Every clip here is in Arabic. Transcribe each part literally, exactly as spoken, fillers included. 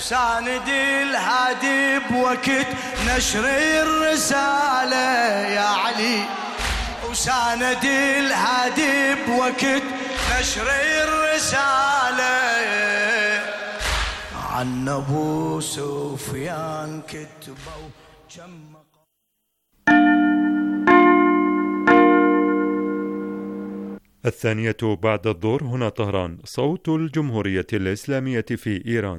وساند الهادي بوقت نشر الرسالة يا علي، وساند الهادي بوقت نشر الرسالة. عن أبو سفيان كتبوا كم. الثانية بعد الظهر، هنا طهران، صوت الجمهورية الإسلامية في إيران.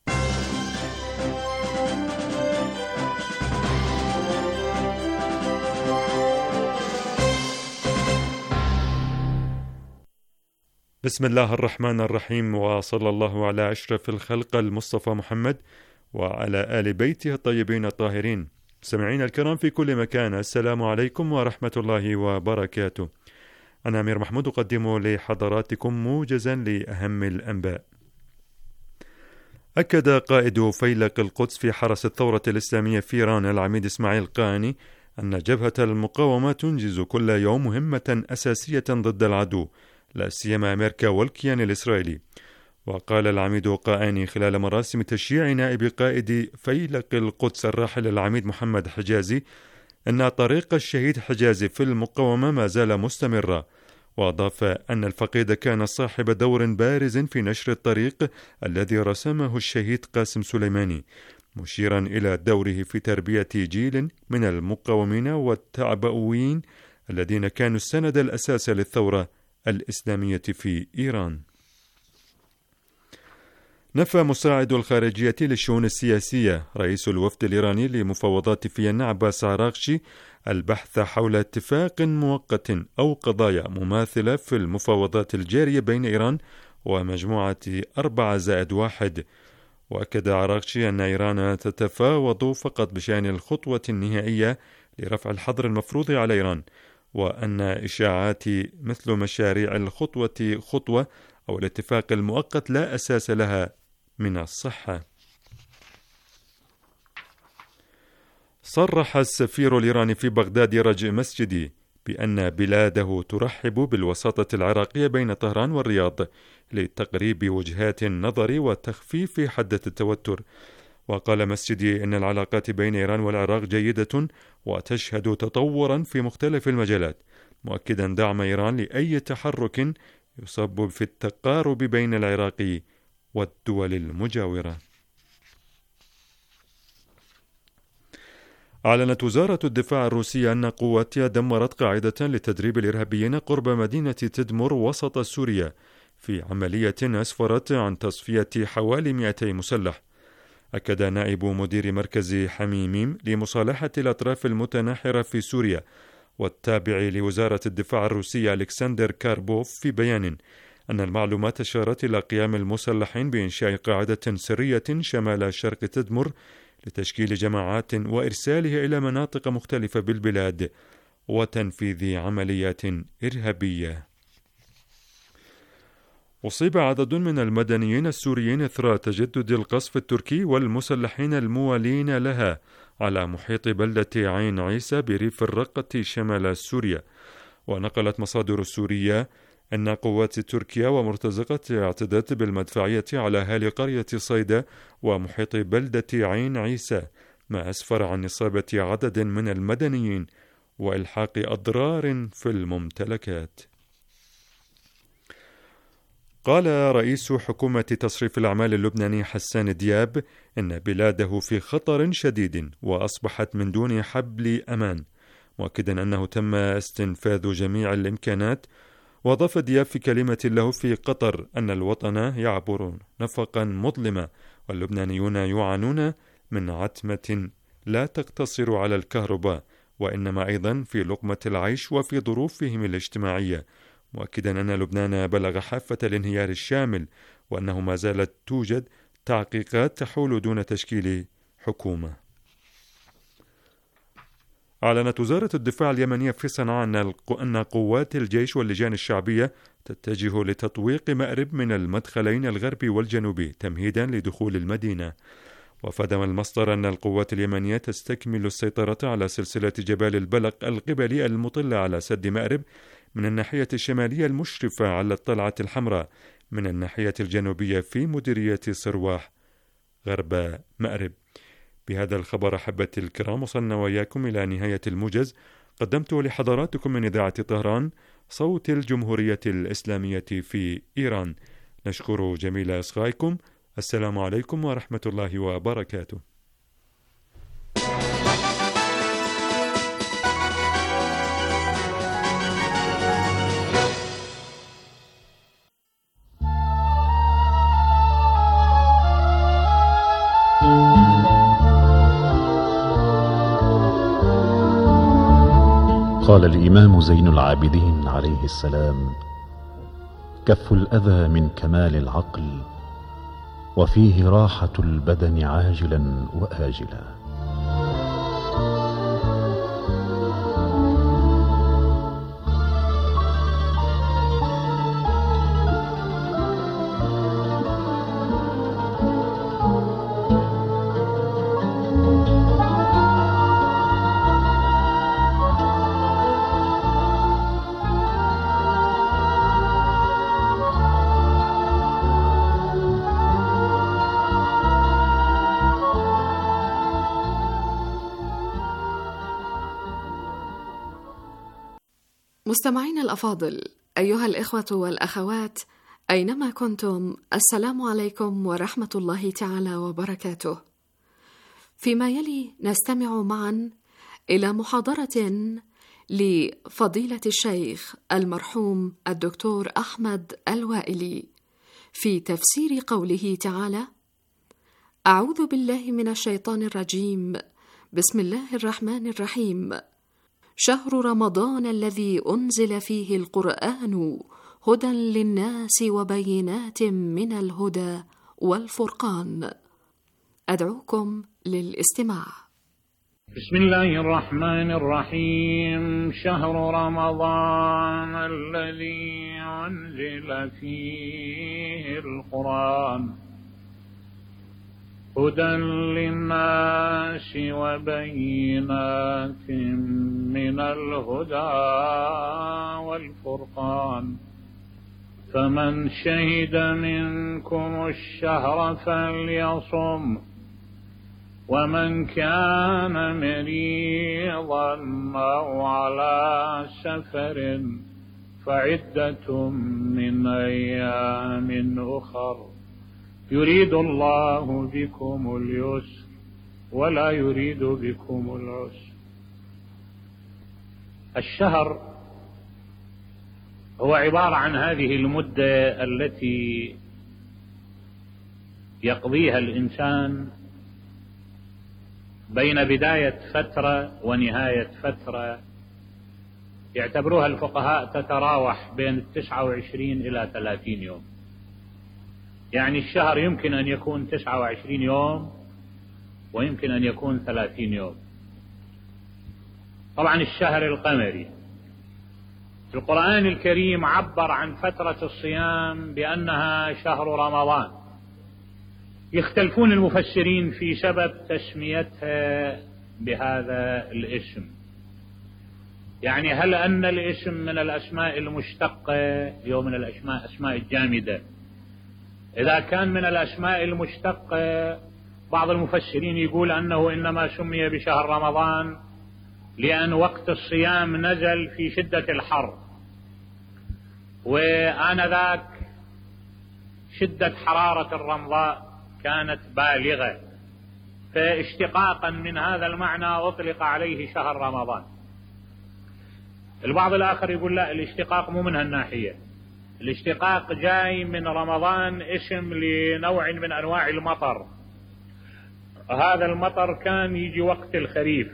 بسم الله الرحمن الرحيم، وصلى الله على أشرف الخلق المصطفى محمد وعلى آل بيته الطيبين الطاهرين. سمعين الكرام في كل مكان، السلام عليكم ورحمة الله وبركاته. أنا أمير محمود أقدم لحضراتكم موجزا لأهم الأنباء. أكد قائد فيلق القدس في حرس الثورة الإسلامية في إيران العميد إسماعيل قاني أن جبهة المقاومة تنجز كل يوم مهمة أساسية ضد العدو، لا سيما أمريكا والكيان الإسرائيلي. وقال العميد قاني خلال مراسم تشييع نائب قائد فيلق القدس الراحل العميد محمد حجازي أن طريق الشهيد حجازي في المقاومة ما زال مستمرا، وأضاف أن الفقيد كان صاحب دور بارز في نشر الطريق الذي رسمه الشهيد قاسم سليماني، مشيرا إلى دوره في تربية جيل من المقاومين والتعبئويين الذين كانوا السند الأساس للثورة الإسلامية في إيران. نفى مساعد الخارجية للشؤون السياسية رئيس الوفد الإيراني لمفاوضات فيينا عباس عراقشي البحث حول اتفاق مؤقت أو قضايا مماثلة في المفاوضات الجارية بين إيران ومجموعة أربعة زائد واحد. وأكد عراقشي أن إيران تتفاوض فقط بشأن الخطوة النهائية لرفع الحظر المفروض على إيران، وأن إشاعات مثل مشاريع الخطوة خطوة أو الاتفاق المؤقت لا أساس لها من الصحة. صرح السفير الإيراني في بغداد رجاء مسجدي بأن بلاده ترحب بالوساطة العراقية بين طهران والرياض لتقريب وجهات النظر وتخفيف حدة التوتر. وقال مسجدي إن العلاقات بين إيران والعراق جيدة وتشهد تطورا في مختلف المجالات، مؤكدا دعم إيران لأي تحرك يسبب في التقارب بين العراق والدول المجاورة. أعلنت وزارة الدفاع الروسية أن قواتها دمرت قاعدة لتدريب الإرهابيين قرب مدينة تدمر وسط سوريا في عملية أسفرت عن تصفية حوالي مئتي مسلح. أكد نائب مدير مركز حميميم لمصالحة الأطراف المتناحرة في سوريا والتابع لوزارة الدفاع الروسية ألكسندر كاربوف في بيان أن المعلومات أشارت إلى قيام المسلحين بإنشاء قاعدة سرية شمال شرق تدمر لتشكيل جماعات وإرسالها إلى مناطق مختلفة بالبلاد وتنفيذ عمليات إرهابية. أصيب عدد من المدنيين السوريين إثر تجدد القصف التركي والمسلحين الموالين لها على محيط بلدة عين عيسى بريف الرقة شمال سوريا. ونقلت مصادر سورية أن قوات تركيا ومرتزقة اعتدت بالمدفعية على أهالي قرية صيدا ومحيط بلدة عين عيسى، ما أسفر عن إصابة عدد من المدنيين وإلحاق أضرار في الممتلكات. قال رئيس حكومة تصريف الأعمال اللبناني حسان دياب إن بلاده في خطر شديد وأصبحت من دون حبل أمان، مؤكدا أنه تم استنفاذ جميع الإمكانات. وأضاف دياب في كلمة له في قطر أن الوطن يعبر نفقا مظلمة واللبنانيون يعانون من عتمة لا تقتصر على الكهرباء وإنما أيضا في لقمة العيش وفي ظروفهم الاجتماعية، مؤكدا أن لبنان بلغ حافة الانهيار الشامل وأنه ما زالت توجد تعقيقات تحول دون تشكيل حكومة. أعلنت وزارة الدفاع اليمنية في صنعاء أن قوات الجيش واللجان الشعبية تتجه لتطويق مأرب من المدخلين الغربي والجنوبي تمهيدا لدخول المدينة. وفدم المصدر أن القوات اليمنية تستكمل السيطرة على سلسلة جبال البلق القبلي المطلة على سد مأرب من الناحية الشمالية المشرفة على الطلعة الحمراء من الناحية الجنوبية في مديرية صرواح غرب مأرب. بهذا الخبر أحبتي الكرام وصلنا وإياكم إلى نهاية الموجز قدمت لحضراتكم من إذاعة طهران صوت الجمهورية الإسلامية في إيران. نشكر جميل إصغائكم. السلام عليكم ورحمة الله وبركاته. قال الإمام زين العابدين عليه السلام: كف الأذى من كمال العقل، وفيه راحة البدن عاجلا وآجلا. مستمعين الأفاضل، أيها الإخوة والأخوات أينما كنتم، السلام عليكم ورحمة الله تعالى وبركاته. فيما يلي نستمع معا إلى محاضرة لفضيلة الشيخ المرحوم الدكتور أحمد الوائلي في تفسير قوله تعالى: أعوذ بالله من الشيطان الرجيم، بسم الله الرحمن الرحيم. شهر رمضان الذي أنزل فيه القرآن هدى للناس وبينات من الهدى والفرقان. أدعوكم للاستماع. بسم الله الرحمن الرحيم. شهر رمضان الذي أنزل فيه القرآن هدى للناس وبينات من الهدى والفرقان، فمن شهد منكم الشهر فليصم، ومن كان مريضا أو على سفر فعدة من أيام أخر، يريد الله بكم اليسر ولا يريد بكم العسر. الشهر هو عبارة عن هذه المدة التي يقضيها الإنسان بين بداية فترة ونهاية فترة، يعتبروها الفقهاء تتراوح بين تسعة وعشرين إلى ثلاثين يوم. يعني الشهر يمكن أن يكون تسعة وعشرين يوم ويمكن أن يكون ثلاثين يوم. طبعا الشهر القمري في القرآن الكريم عبر عن فترة الصيام بأنها شهر رمضان. يختلفون المفسرين في سبب تسميتها بهذا الاسم، يعني هل أن الاسم من الأسماء المشتقة أو من الأسماء أسماء الجامدة؟ إذا كان من الأسماء المشتقة بعض المفسرين يقول أنه إنما سمي بشهر رمضان لأن وقت الصيام نزل في شدة الحر، وآنذاك شدة حرارة الرمضاء كانت بالغة، فاشتقاقا من هذا المعنى أطلق عليه شهر رمضان. البعض الآخر يقول لا، الاشتقاق مو من هالناحية، الاشتقاق جاي من رمضان اسم لنوع من أنواع المطر. هذا المطر كان يجي وقت الخريف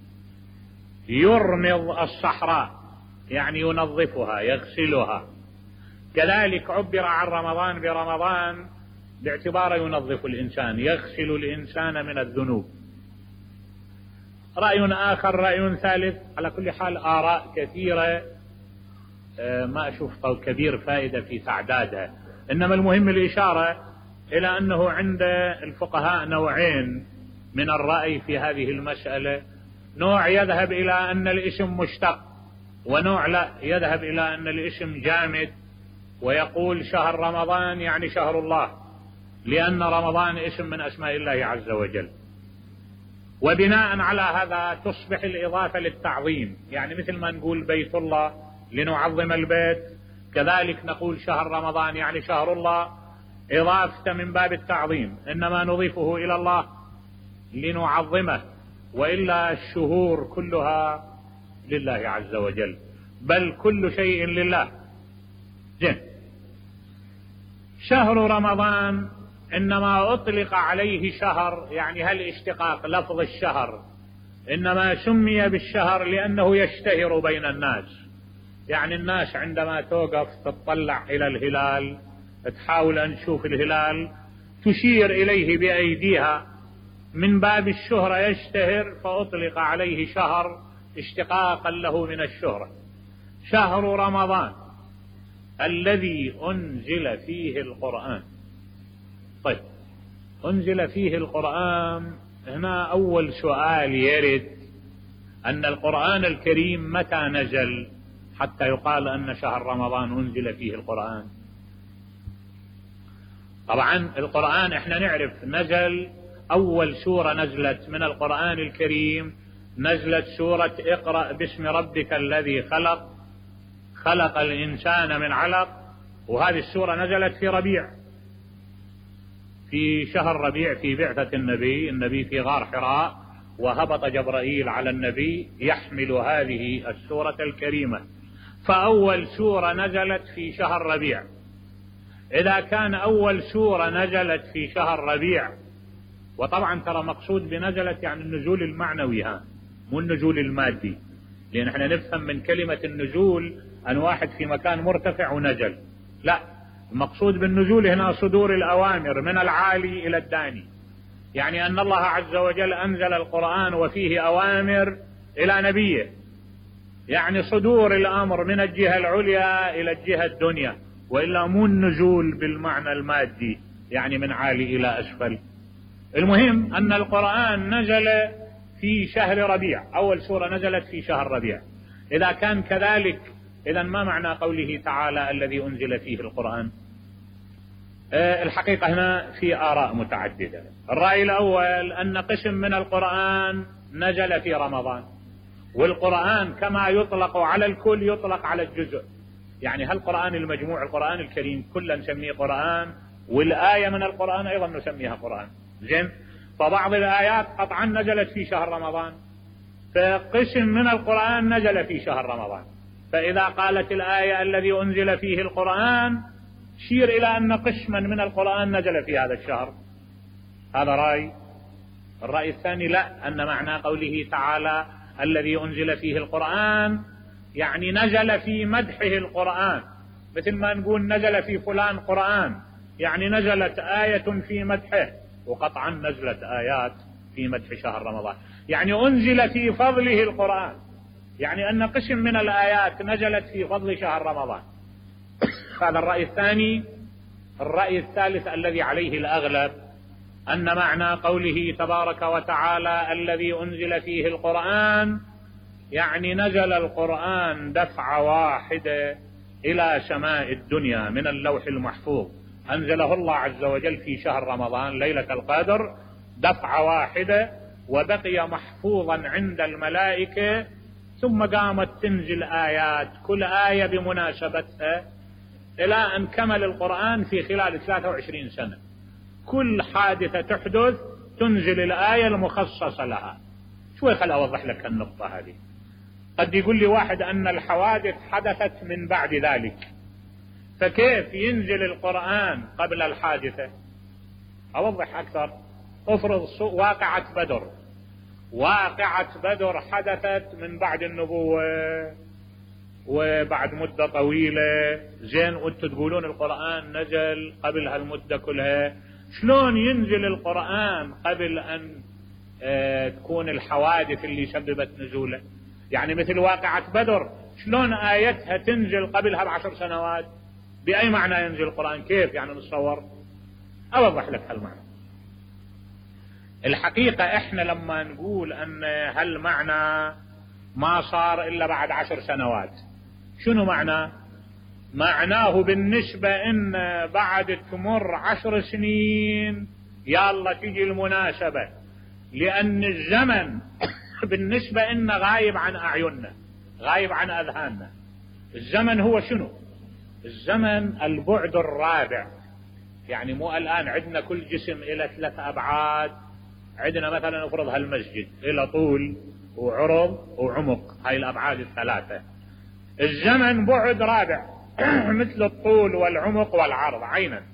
يرمض الصحراء، يعني ينظفها يغسلها. كذلك عبر عن رمضان برمضان باعتباره ينظف الإنسان، يغسل الإنسان من الذنوب. رأي آخر، رأي ثالث، على كل حال آراء كثيرة ما أشوف كبير فائدة في تعدادها، إنما المهم الإشارة إلى أنه عند الفقهاء نوعين من الرأي في هذه المسألة. نوع يذهب إلى أن الاسم مشتق، ونوع لا، يذهب إلى أن الاسم جامد ويقول شهر رمضان يعني شهر الله، لأن رمضان اسم من أسماء الله عز وجل. وبناء على هذا تصبح الإضافة للتعظيم، يعني مثل ما نقول بيت الله لنعظم البيت، كذلك نقول شهر رمضان يعني شهر الله، إضافة من باب التعظيم، إنما نضيفه إلى الله لنعظمه، وإلا الشهور كلها لله عز وجل، بل كل شيء لله. زين، شهر رمضان إنما أطلق عليه شهر، يعني هل اشتقاق لفظ الشهر، إنما سمي بالشهر لأنه يشتهر بين الناس، يعني الناس عندما توقف تطلع إلى الهلال، تحاول أن تشوف الهلال، تشير إليه بأيديها من باب الشهرة، يشتهر، فأطلق عليه شهر اشتقاقا له من الشهرة. شهر رمضان الذي أنزل فيه القرآن. طيب، أنزل فيه القرآن، هنا أول سؤال يرد، أن القرآن الكريم متى نزل حتى يقال أن شهر رمضان أنزل فيه القرآن؟ طبعا القرآن احنا نعرف نزل، أول سورة نزلت من القرآن الكريم نزلت سورة اقرأ باسم ربك الذي خلق، خلق الإنسان من علق، وهذه السورة نزلت في ربيع، في شهر ربيع، في بعثة النبي، النبي في غار حراء، وهبط جبرائيل على النبي يحمل هذه السورة الكريمة، فأول سورة نزلت في شهر ربيع. إذا كان أول سورة نزلت في شهر ربيع، وطبعا ترى مقصود بنزلت يعني النزول المعنوي، ها مو النزول المادي، لأن احنا نفهم من كلمة النزول أن واحد في مكان مرتفع ونزل، لا، المقصود بالنزول هنا صدور الأوامر من العالي إلى الداني، يعني أن الله عز وجل أنزل القرآن وفيه أوامر إلى نبيه، يعني صدور الأمر من الجهة العليا إلى الجهة الدنيا، وإلا مو النزول بالمعنى المادي يعني من عالي إلى أسفل. المهم أن القرآن نزل في شهر ربيع، أول سورة نزلت في شهر ربيع. إذا كان كذلك، إذن ما معنى قوله تعالى الذي أنزل فيه القرآن؟ أه الحقيقة هنا في آراء متعددة. الرأي الأول أن قسم من القرآن نزل في رمضان، والقرآن كما يطلق على الكل يطلق على الجزء، يعني هل القرآن المجموع القرآن الكريم كلا نسميه قرآن، والآية من القرآن أيضا نسميها قرآن. زين، فبعض الآيات قطعا نزلت في شهر رمضان، فقسم من القرآن نزل في شهر رمضان، فإذا قالت الآية الذي أنزل فيه القرآن شير إلى أن قسما من القرآن نزل في هذا الشهر. هذا رأي. الرأي الثاني لا، أن معنى قوله تعالى الذي أنزل فيه القرآن يعني نزل في مدحه القرآن، مثل ما نقول نزل في فلان قرآن، يعني نزلت آية في مدحه، وقطعا نزلت آيات في مدح شهر رمضان، يعني أنزل في فضله القرآن، يعني أن قسم من الآيات نزلت في فضل شهر رمضان. هذا الرأي الثاني. الرأي الثالث الذي عليه الأغلب أن معنى قوله تبارك وتعالى الذي أنزل فيه القرآن يعني نزل القرآن دفعة واحدة إلى سماء الدنيا من اللوح المحفوظ، أنزله الله عز وجل في شهر رمضان ليلة القدر دفعة واحدة، وبقي محفوظا عند الملائكة، ثم قامت تنزل آيات كل آية بمناسبتها إلى أن كمل القرآن في خلال ثلاثة وعشرين سنة. كل حادثة تحدث تنزل الآية المخصصة لها. شوي خل أوضح لك النقطة هذه. قد يقول لي واحد أن الحوادث حدثت من بعد ذلك، فكيف ينزل القرآن قبل الحادثة؟ أوضح أكثر. افرض واقعة بدر، واقعة بدر حدثت من بعد النبوة وبعد مدة طويلة، زين، وانتم تقولون القرآن نزل قبل هالمدة كلها، شلون ينزل القرآن قبل أن اه تكون الحوادث اللي سببت نزوله؟ يعني مثل واقعة بدر شلون آيتها تنزل قبلها بعشر سنوات؟ بأي معنى ينزل القرآن؟ كيف يعني نتصور؟ أوضح لك هالمعنى. الحقيقة احنا لما نقول أن هالمعنى ما صار إلا بعد عشر سنوات، شنو معنى؟ معناه بالنسبة إن بعد تمر عشر سنين يلا تجي المناسبة، لأن الزمن بالنسبة إن غايب عن أعيننا، غايب عن أذهاننا. الزمن هو شنو؟ الزمن البعد الرابع. يعني مو الآن عندنا كل جسم إلى ثلاث أبعاد، عندنا مثلا نفرض هالمسجد إلى طول وعرض وعمق، هاي الأبعاد الثلاثة. الزمن بعد رابع مثل الطول والعمق والعرض عينا.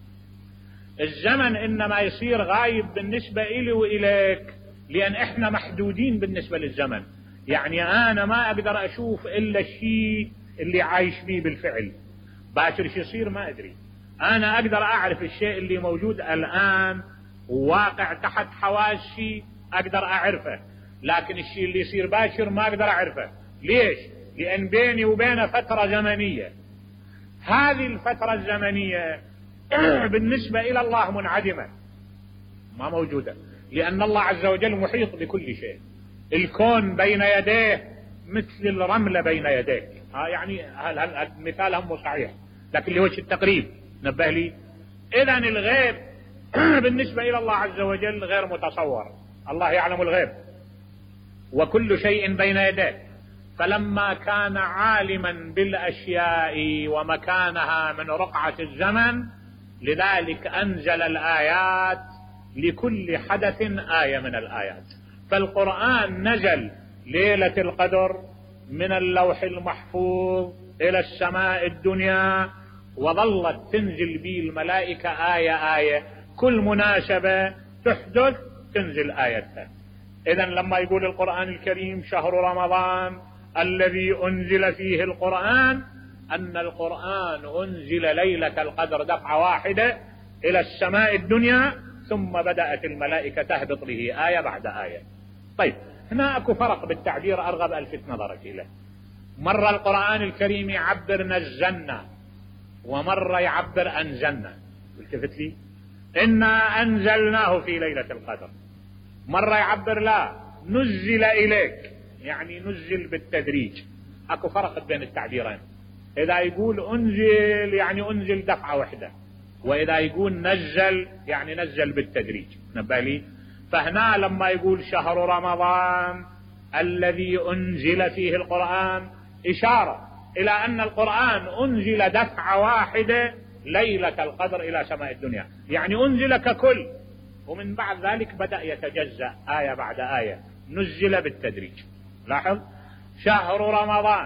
الزمن إنما يصير غايب بالنسبة إلي وإليك لأن إحنا محدودين بالنسبة للزمن. يعني أنا ما أقدر أشوف إلا الشيء اللي عايش فيه بالفعل، باكر شو يصير ما أدري. أنا أقدر أعرف الشيء اللي موجود الآن وواقع تحت حواسي، أقدر أعرفه، لكن الشيء اللي يصير باكر ما أقدر أعرفه. ليش؟ لأن بيني وبينه فترة زمنية. هذه الفترة الزمنية بالنسبة إلى الله منعدمة، ما موجودة، لأن الله عز وجل محيط بكل شيء. الكون بين يديه مثل الرملة بين يديك. ها يعني المثال هم صحيح، لكن لوجه التقريب نبه لي. إذن الغيب بالنسبة إلى الله عز وجل غير متصور. الله يعلم الغيب وكل شيء بين يديه. فلما كان عالما بالأشياء ومكانها من رقعة الزمن، لذلك أنزل الآيات لكل حدث آية من الآيات. فالقرآن نزل ليلة القدر من اللوح المحفوظ إلى السماء الدنيا، وظلت تنزل به الملائكة آية آية، كل مناسبة تحدث تنزل آية. إذن لما يقول القرآن الكريم شهر رمضان الذي أنزل فيه القرآن، أن القرآن أنزل ليلة القدر دفعة واحدة إلى السماء الدنيا، ثم بدأت الملائكة تهبط به آية بعد آية. طيب هنا أكو فرق بالتعبير أرغب ألفت نظرك إليه. مرة القرآن الكريم يعبر نزلنا، ومرة يعبر أنزلنا. التفت لي، إنا أنزلناه في ليلة القدر. مرة يعبر لا نزل إليك، يعني نزل بالتدريج. أكو فرق بين التعبيرين. إذا يقول أنزل يعني أنزل دفعة واحدة، وإذا يقول نزل يعني نزل بالتدريج. نبه لي. فهنا لما يقول شهر رمضان الذي أنزل فيه القرآن، إشارة إلى أن القرآن أنزل دفعة واحدة ليلة القدر إلى سماء الدنيا، يعني أنزل ككل، ومن بعد ذلك بدأ يتجزأ آية بعد آية، نزل بالتدريج. لاحظ، شهر رمضان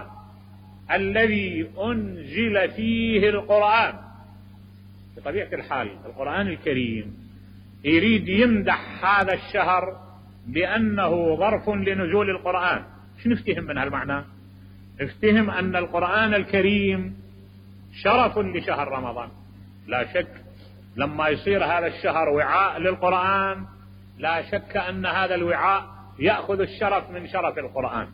الذي أنزل فيه القرآن. بطبيعة الحال القرآن الكريم يريد يمدح هذا الشهر بأنه ظرف لنزول القرآن. شو نفتهم من هالمعنى؟ نفتهم أن القرآن الكريم شرف لشهر رمضان. لا شك لما يصير هذا الشهر وعاء للقرآن، لا شك أن هذا الوعاء يأخذ الشرف من شرف القرآن.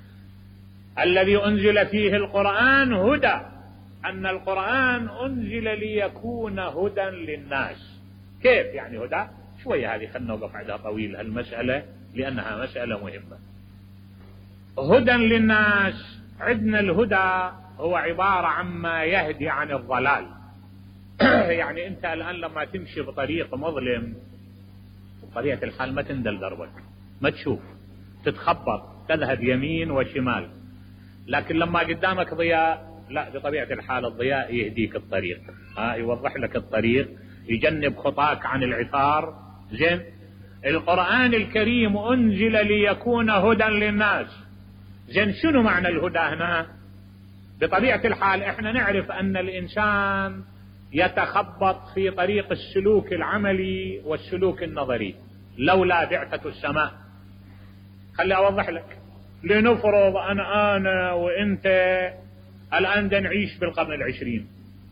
الذي أنزل فيه القرآن هدى، أن القرآن أنزل ليكون هدى للناس. كيف يعني هدى؟ شوية هذه خلنا نوقف عندها طويل المسألة لأنها مسألة مهمة. هدى للناس، عندنا الهدى هو عبارة عما يهدي عن الضلال. يعني أنت الآن لما تمشي بطريق مظلم بطبيعة الحال ما تندل دربك، ما تشوف، تتخبط، تذهب يمين وشمال. لكن لما قدامك ضياء، لا، بطبيعة الحال الضياء يهديك الطريق، ها يوضح لك الطريق، يجنب خطاك عن العثار. زين، القرآن الكريم أنزل ليكون هدى للناس. زين، شنو معنى الهدى هنا؟ بطبيعة الحال احنا نعرف أن الإنسان يتخبط في طريق السلوك العملي والسلوك النظري لولا بعثة السماء. خلي أوضح لك. لنفرض أن أنا وإنت الآن دا نعيش بالقرن العشرين،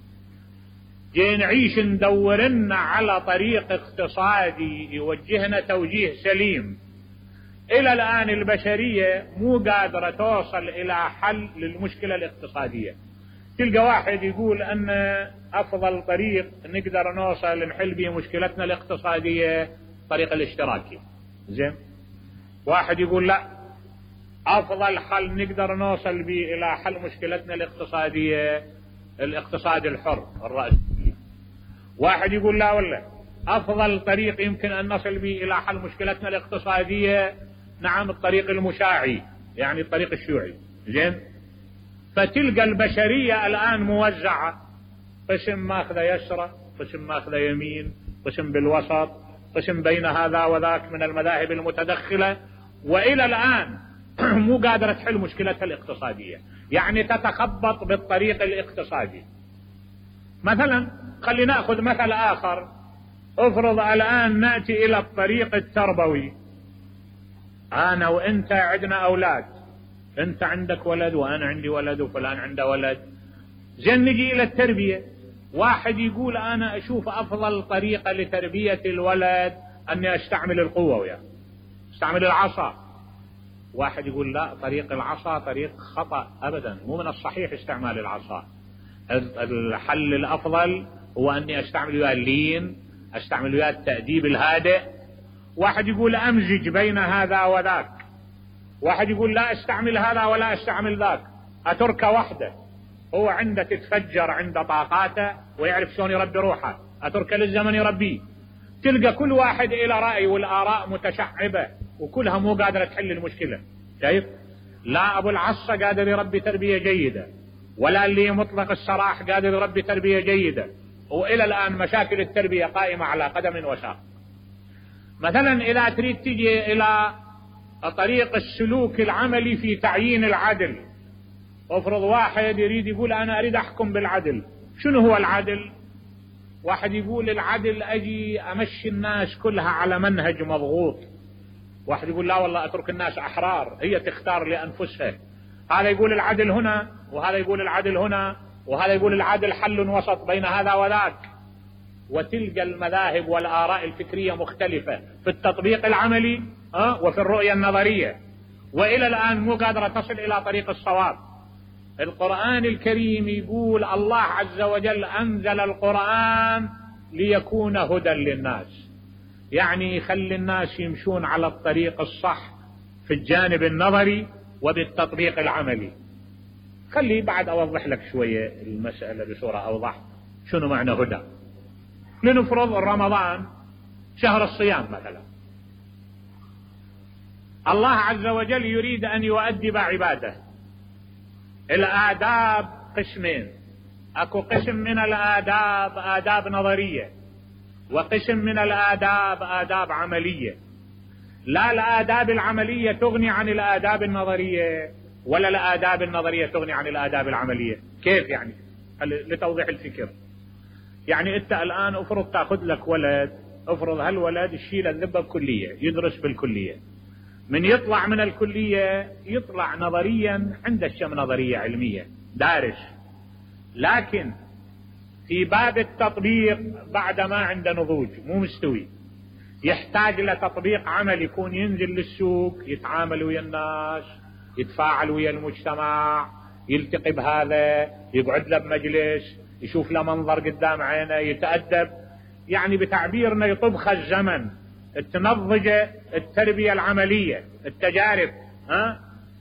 جي نعيش ندورنا على طريق اقتصادي يوجهنا توجيه سليم. إلى الآن البشرية مو قادرة توصل إلى حل للمشكلة الاقتصادية. تلقى واحد يقول أن أفضل طريق نقدر نوصل نحل به مشكلتنا الاقتصادية طريق الاشتراكي. زين، واحد يقول لا، أفضل حل نقدر نوصل به إلى حل مشكلتنا الاقتصادية الاقتصاد الحر الرأسمالي. واحد يقول لا والله أفضل طريق يمكن أن نصل به إلى حل مشكلتنا الاقتصادية نعم الطريق المشاعي، يعني الطريق الشيوعي. زين، فتلقى البشرية الآن موزعة، قسم ماخذ يسرى، قسم ماخذ يمين، قسم بالوسط، قسم بين هذا وذاك من المذاهب المتدخلة، وإلى الآن مو قادرة تحل مشكلتها الاقتصادية، يعني تتخبط بالطريق الاقتصادي. مثلا خلينا نأخذ مثل آخر، افرض الآن نأتي إلى الطريق التربوي. أنا وإنت عندنا أولاد، أنت عندك ولد وأنا عندي ولد وفلان عنده ولد. زين، نجي إلى التربية. واحد يقول أنا أشوف أفضل طريقة لتربية الولد أني أستعمل القوة وياه، استعمل العصا. واحد يقول لا، طريق العصا طريق خطأ أبدا، مو من الصحيح استعمال العصا. الحل الأفضل هو أني أستعمل وياه اللين، أستعمل وياه التأديب الهادئ. واحد يقول أمزج بين هذا وذاك. واحد يقول لا أستعمل هذا ولا أستعمل ذاك، أتركه وحده، هو عنده تتفجر عنده طاقاته ويعرف شلون يربي روحه، أتركه للزمن يربيه. تلقى كل واحد إلى رأي والآراء متشعبة وكلها مو قادرة تحل المشكلة. شايف؟ لا أبو العصا قادر يربي تربية جيدة، ولا اللي مطلق السراح قادر يربي تربية جيدة، وإلى الآن مشاكل التربية قائمة على قدم وساق. مثلا إذا تريد تجي إلى طريق السلوك العملي في تعيين العدل، افرض واحد يريد يقول أنا أريد أحكم بالعدل. شنو هو العدل؟ واحد يقول العدل أجي أمشي الناس كلها على منهج مضغوط. واحد يقول لا والله أترك الناس أحرار، هي تختار لأنفسها. هذا يقول العدل هنا، وهذا يقول العدل هنا، وهذا يقول العدل حل وسط بين هذا وذاك. وتلقى المذاهب والآراء الفكرية مختلفة في التطبيق العملي أه؟ وفي الرؤية النظرية، وإلى الآن مو قادرة تصل إلى طريق الصواب. القرآن الكريم يقول الله عز وجل أنزل القرآن ليكون هدى للناس، يعني يخلي الناس يمشون على الطريق الصح في الجانب النظري وبالتطبيق العملي. خلي بعد أوضح لك شوية المسألة بصورة أوضح. شنو معنى هدى؟ لنفرض رمضان شهر الصيام مثلا، الله عز وجل يريد أن يؤدب عباده. الآداب قسمين، أكو قسم من الآداب آداب نظرية، وقسم من الآداب آداب عملية. لا الآداب العملية تغني عن الآداب النظرية، ولا الآداب النظرية تغني عن الآداب العملية. كيف يعني؟ لتوضيح الفكر، يعني أنت الآن أفرض تأخذ لك ولد، أفرض هالولد يشيل اللبة بكلية، يدرس بالكلية، من يطلع من الكلية يطلع نظريا عنده شيء نظرية علمية دارس، لكن في باب التطبيق بعد ما عنده نضوج، مو مستوي، يحتاج لتطبيق عمل، يكون ينزل للسوق، يتعامل ويا الناس، يتفاعل ويا المجتمع، يلتقي بهذا، يقعد له بمجلس، يشوف له منظر قدام عينه، يتأدب، يعني بتعبيرنا يطبخ الزمن، تنضج التربية العملية، التجارب. ها؟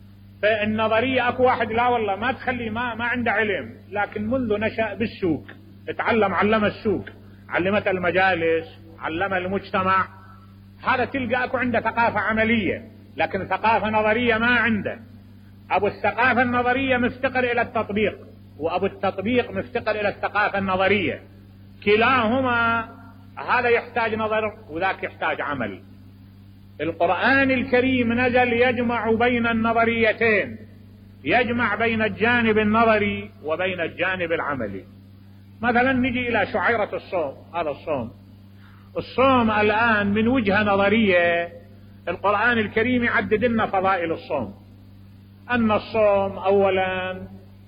فالنظرية اكو واحد لا والله ما تخلي ما ما عنده علم، لكن منذ نشأ بالسوق اتعلم، علم السوق، علمت المجالس، علم المجتمع، هذا تلقى اكو عنده ثقافة عملية، لكن ثقافة نظرية ما عنده. ابو الثقافة النظرية مفتقر الى التطبيق، وابو التطبيق مفتقر الى الثقافة النظرية. كلاهما هذا يحتاج نظر وذاك يحتاج عمل. القرآن الكريم نزل يجمع بين النظريتين، يجمع بين الجانب النظري وبين الجانب العملي. مثلا نجي إلى شعيرة الصوم. هذا الصوم الصوم الآن من وجهة نظرية القرآن الكريم يعدد لنا فضائل الصوم، أن الصوم أولا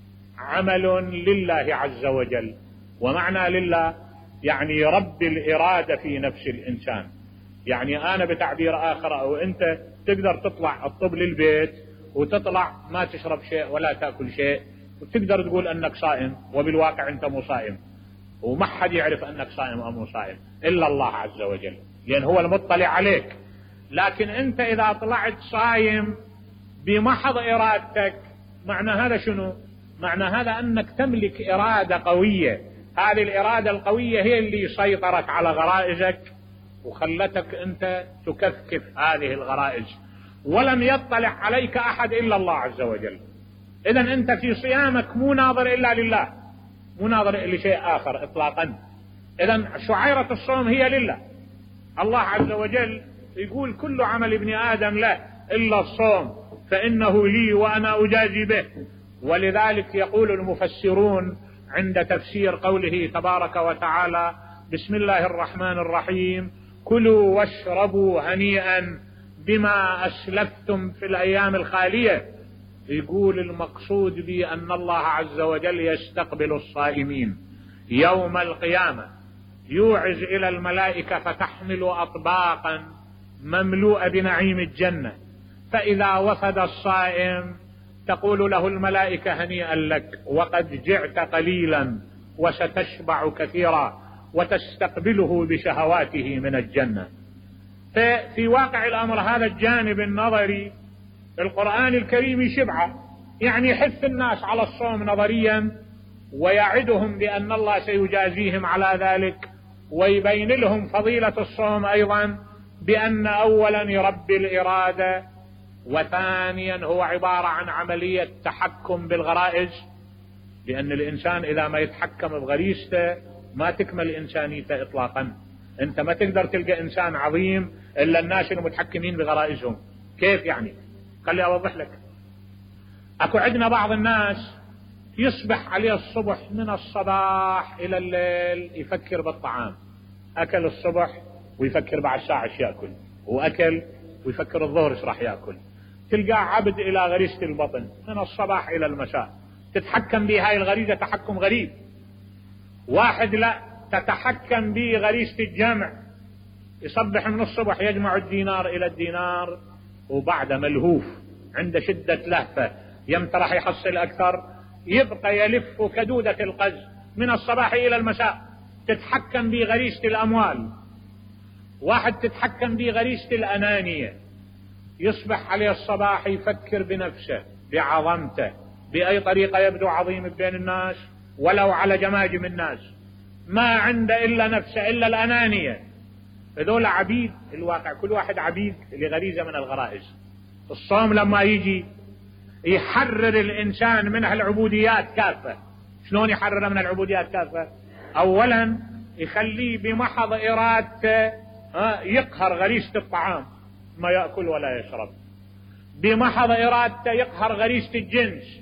عمل لله عز وجل، ومعنى لله يعني يربي الإرادة في نفس الإنسان. يعني أنا بتعبير آخر أو أنت تقدر تطلع الطب للبيت وتطلع ما تشرب شيء ولا تأكل شيء، وتقدر تقول أنك صائم، وبالواقع أنت مو صائم، وما حد يعرف أنك صائم أو مو صائم إلا الله عز وجل، لأن هو المطلع عليك. لكن أنت إذا طلعت صايم بمحض إرادتك، معنى هذا شنو؟ معنى هذا أنك تملك إرادة قوية، هذه الإرادة القوية هي اللي سيطرت على غرائزك وخلتك أنت تكفكف هذه الغرائز، ولم يطلع عليك أحد إلا الله عز وجل. إذن أنت في صيامك مو ناظر إلا لله، مو ناظر لشيء آخر إطلاقا. إذن شعيرة الصوم هي لله. الله عز وجل يقول كل عمل ابن آدم له إلا الصوم فإنه لي وأنا أجازي به. ولذلك يقول المفسرون عند تفسير قوله تبارك وتعالى بسم الله الرحمن الرحيم كلوا واشربوا هنيئا بما أسلفتم في الأيام الخالية، يقول المقصود بأن الله عز وجل يستقبل الصائمين يوم القيامة، يوعز إلى الملائكة فتحمل أطباقا مملوءة بنعيم الجنة، فإذا وفد الصائم تقول له الملائكة هنيئا لك وقد جعت قليلا وستشبع كثيرا، وتستقبله بشهواته من الجنة. ففي واقع الأمر هذا الجانب النظري القرآن الكريم يشبعه، يعني يحث الناس على الصوم نظريا ويعدهم بأن الله سيجازيهم على ذلك، ويبين لهم فضيلة الصوم أيضا بأن أولا يربي الإرادة، وثانيا هو عبارة عن عملية تحكم بالغرائز، لأن الإنسان إذا ما يتحكم بغريزته ما تكمل إنسانيته إطلاقا. أنت ما تقدر تلقى إنسان عظيم إلا الناس المتحكمين بغرائزهم. كيف يعني؟ خلي أوضح لك. أكو عندنا بعض الناس يصبح عليه الصبح من الصباح إلى الليل يفكر بالطعام، أكل الصبح ويفكر بعد ساعة ايش يأكل، وأكل ويفكر الظهر ايش راح يأكل. تلقاه عبد إلى غريزة البطن من الصباح إلى المساء، تتحكم به هاي الغريزة تحكم غريب. واحد لا تتحكم به غريزة الجمع، يصبح من الصبح يجمع الدينار إلى الدينار، وبعد ملهوف عند شدة لهفة يمتى راح يحصل أكثر، يبقى يلف كدودة القز من الصباح إلى المساء. تتحكم به غريزة الأموال. واحد تتحكم به غريزة الأنانية، يصبح عليه الصباح يفكر بنفسه بعظمته، بأي طريقة يبدو عظيم بين الناس ولو على جماجم الناس، ما عنده إلا نفسه إلا الأنانية. هذول عبيد الواقع، كل واحد عبيد لغريزة من الغرائز. الصوم لما يجي يحرر الإنسان من العبوديات كافة. شلون يحرر من العبوديات كافة؟ أولا يخليه بمحض إرادته يقهر غريزة الطعام، ما يأكل ولا يشرب. بمحض إرادته يقهر غريزة الجنس.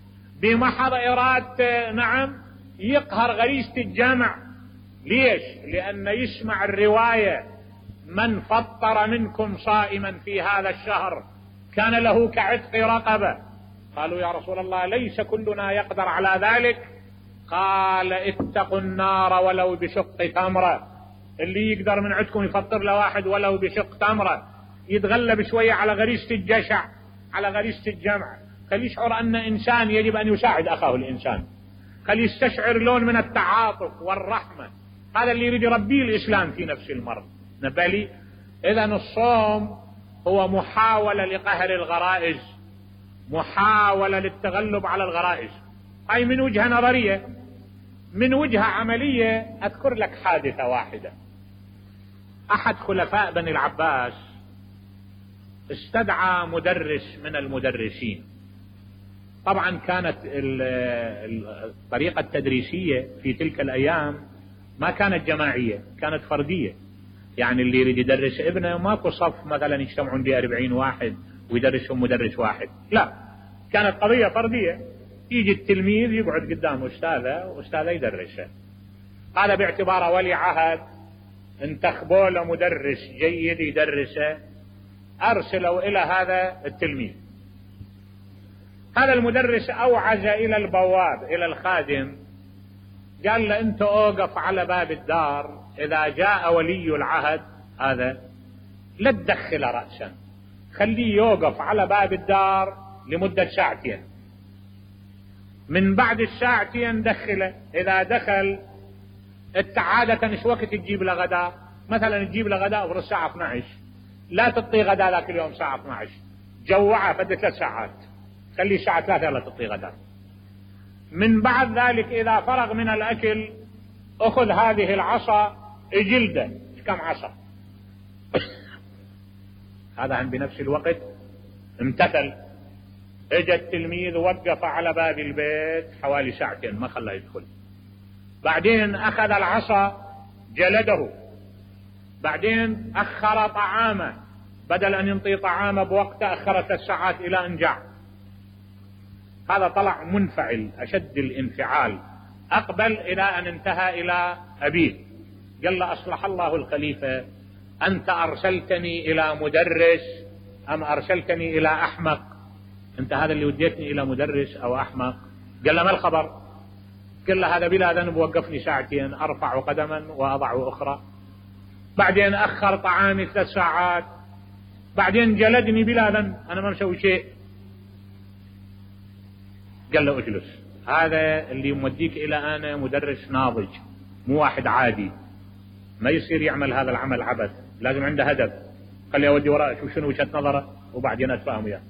بمحض إرادته نعم يقهر غريزة الجمع. ليش؟ لأن يسمع الرواية من فطر منكم صائما في هذا الشهر كان له كعتق رقبة. قالوا يا رسول الله ليس كلنا يقدر على ذلك. قال اتقوا النار ولو بشق تمرة. اللي يقدر من عندكم يفطر له واحد ولو بشق تمرة، يتغلب شوية على غريزة الجشع، على غريزة الجمع. خلي يشعر أن إنسان يجب أن يساعد أخاه الإنسان، خلي يستشعر لون من التعاطف والرحمة. هذا اللي يريد يربيه الإسلام في نفس المرء. نبالي إذن الصوم هو محاولة لقهر الغرائز، محاولة للتغلب على الغرائز. هاي من وجهة نظرية. من وجهة عملية أذكر لك حادثة واحدة. أحد خلفاء بني العباس استدعى مدرس من المدرسين. طبعا كانت الطريقة التدريسية في تلك الأيام ما كانت جماعية، كانت فردية. يعني اللي يريد يدرس ابنه ماكو صف مثلا يجتمعون بأربعين واحد ويدرسهم مدرس واحد، لا، كانت قضية فردية. يجي التلميذ يقعد قدام أستاذه وأستاذه يدرسه. هذا باعتباره ولي عهد، انتخبوا له مدرس جيد يدرسه، أرسلوا إلى هذا التلميذ. هذا المدرس أوعز إلى البواب إلى الخادم، قال له أنت أوقف على باب الدار، إذا جاء ولي العهد هذا لا تدخل رأسا، خليه يوقف على باب الدار لمدة ساعتين، من بعد الساعتين دخله. إذا دخل انت عادة ايش وقت تجيب له غداء؟ مثلا تجيب له غداء في الساعة اثني عشر، لا تعطيه غداء ذاك اليوم الساعة اثني عشر، جوعه فد ثلاث ساعات، خليه الساعة ثلاثة يلا تعطيه غداء. من بعد ذلك إذا فرغ من الأكل أخذ هذه العصا جلده كم عصا. هذا بنفس الوقت امتثل. اجى التلميذ وقف على باب البيت حوالي ساعتين ما خلاه يدخل. بعدين أخذ العصا جلده. بعدين أخر طعامه، بدل أن ينطي طعامه بوقت أخر ثلاث ساعات إلى أن جاع. هذا طلع منفعل أشد الانفعال، أقبل إلى أن انتهى إلى أبيه قال له أصلح الله الخليفة، أنت أرسلتني إلى مدرس أم أرسلتني إلى أحمق؟ أنت هذا اللي وديتني إلى مدرس أو أحمق؟ قال له ما الخبر؟ قال له هذا بلا ذنب وقفني ساعتين أرفع قدما وأضع أخرى، بعدين أخر طعامي ثلاث ساعات، بعدين جلدني بلا ذنب أنا ما مسوي شيء. قال له اجلس، هذا اللي يموديك إلى أنا مدرس ناضج مو واحد عادي، ما يصير يعمل هذا العمل عبث، لازم عنده هدف. قال لي أودي وراء شو شنو وجهة نظره وبعدين أتفاهم وياه.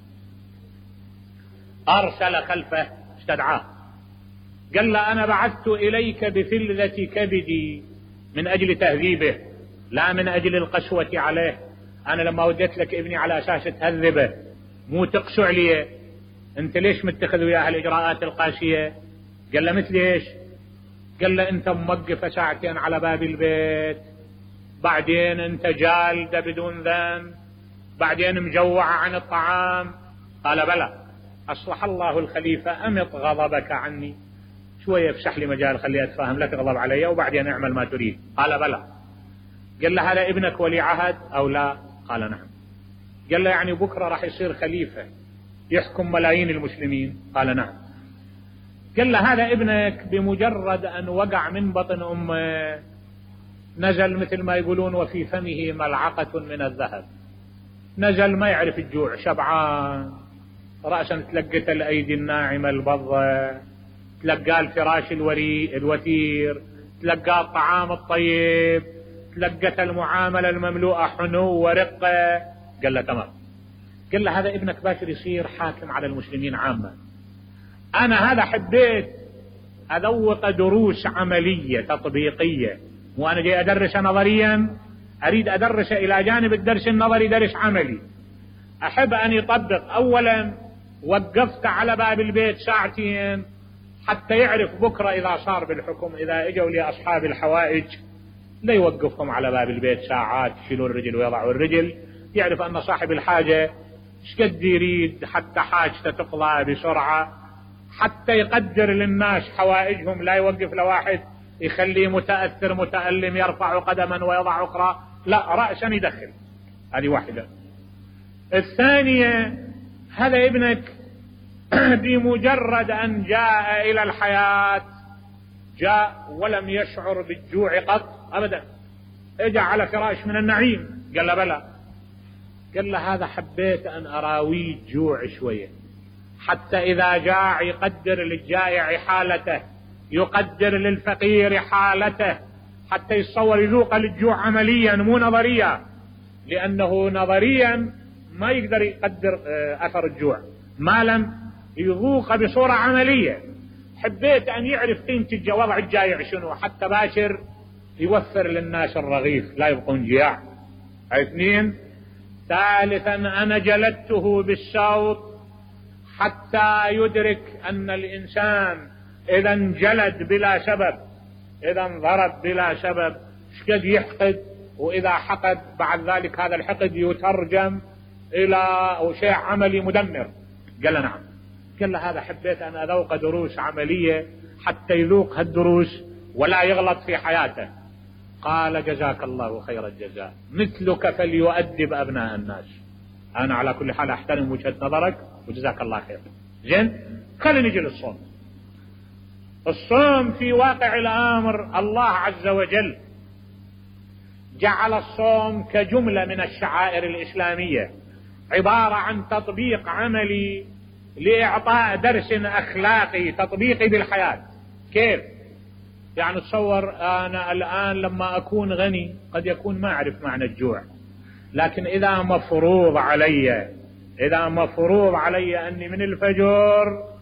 أرسل خلفه استدعاه قال له أنا بعثت إليك بفلذة كبدي من أجل تهذيبه لا من أجل القسوة عليه. أنا لما وديت لك ابني على أساس تهذبه مو تقسو عليه. أنت ليش متخذ وياه الإجراءات القاسية؟ قال له مثل إيش؟ قال له أنت موقفة ساعتين على باب البيت، بعدين أنت جالده بدون ذنب، بعدين مجوعة عن الطعام. قال بلى، أصلح الله الخليفة أمط غضبك عني شوية، افسح لي مجال خليه أتفاهم، لا تغضب علي وبعدين اعمل ما تريد. قال بلى. قال له هذا ابنك ولي عهد أو لا؟ قال نعم. قال له يعني بكرة راح يصير خليفة يحكم ملايين المسلمين؟ قال نعم. قال له هذا ابنك بمجرد أن وقع من بطن أمه نزل مثل ما يقولون وفي فمه ملعقة من الذهب، نزل ما يعرف الجوع، شبعان، رأسا تلقت الأيدي الناعمة البضة، تلقى الفراش الوري الوتير، تلقى الطعام الطيب، تلقت المعاملة المملوءة حنو ورقة. قال له تمام. قال له هذا ابنك باشر يصير حاكم على المسلمين عامة. أنا هذا حبيت أذوق دروس عملية تطبيقية، وأنا جاي أدرس نظريا، أريد أدرس إلى جانب الدرس النظري درس عملي. أحب أن يطبق. أولا وقفت على باب البيت ساعتين حتى يعرف بكرة إذا صار بالحكم إذا إجوا لي أصحاب الحوائج لا يوقفهم على باب البيت ساعات يشيلوا الرجل ويضعوا الرجل، يعرف أن صاحب الحاجة شقد يريد حتى حاجته تقضى بسرعة، حتى يقدر للناس حوائجهم، لا يوقف لواحد يخليه متأثر متألم يرفع قدما ويضع أخرى، لا رأسا يدخل. هذه واحدة. الثانية هذا ابنك بمجرد أن جاء إلى الحياة جاء ولم يشعر بالجوع قط أبدا، اجى على فراش من النعيم. قال له بلى. قال له هذا حبيت أن أراويه جوع شوية حتى إذا جاع يقدر للجائع حالته، يقدر للفقير حالته، حتى يتصور يذوق للجوع عمليا مو نظريا، لأنه نظريا ما يقدر يقدر أثر الجوع ما لم يذوق بصورة عملية. حبيت أن يعرف قيمة وضع الجائع شنو حتى باشر يوفر للناس الرغيف لا يبقون جياع. اثنين. ثالثا أنا جلدته بالصوت حتى يدرك أن الإنسان إذا انجلد بلا سبب، إذا انضرب بلا سبب شقد يحقد، وإذا حقد بعد ذلك هذا الحقد يترجم إلى شيء عملي مدمر. قال نعم. قال له هذا حبيت أن أذوق دروس عملية حتى يذوق هالدروس ولا يغلط في حياته. قال جزاك الله خير الجزاء، مثلك فليؤدب أبناء الناس. أنا على كل حال أحترم وجهة نظرك وجزاك الله خير. زين، خلينا نجي للصوم. الصوم في واقع الأمر الله عز وجل جعل الصوم كجملة من الشعائر الإسلامية، عبارة عن تطبيق عملي لإعطاء درس أخلاقي تطبيقي بالحياة. كيف؟ يعني تصور أنا الآن لما أكون غني قد يكون ما أعرف معنى الجوع، لكن إذا مفروض علي إذا مفروض علي أني من الفجر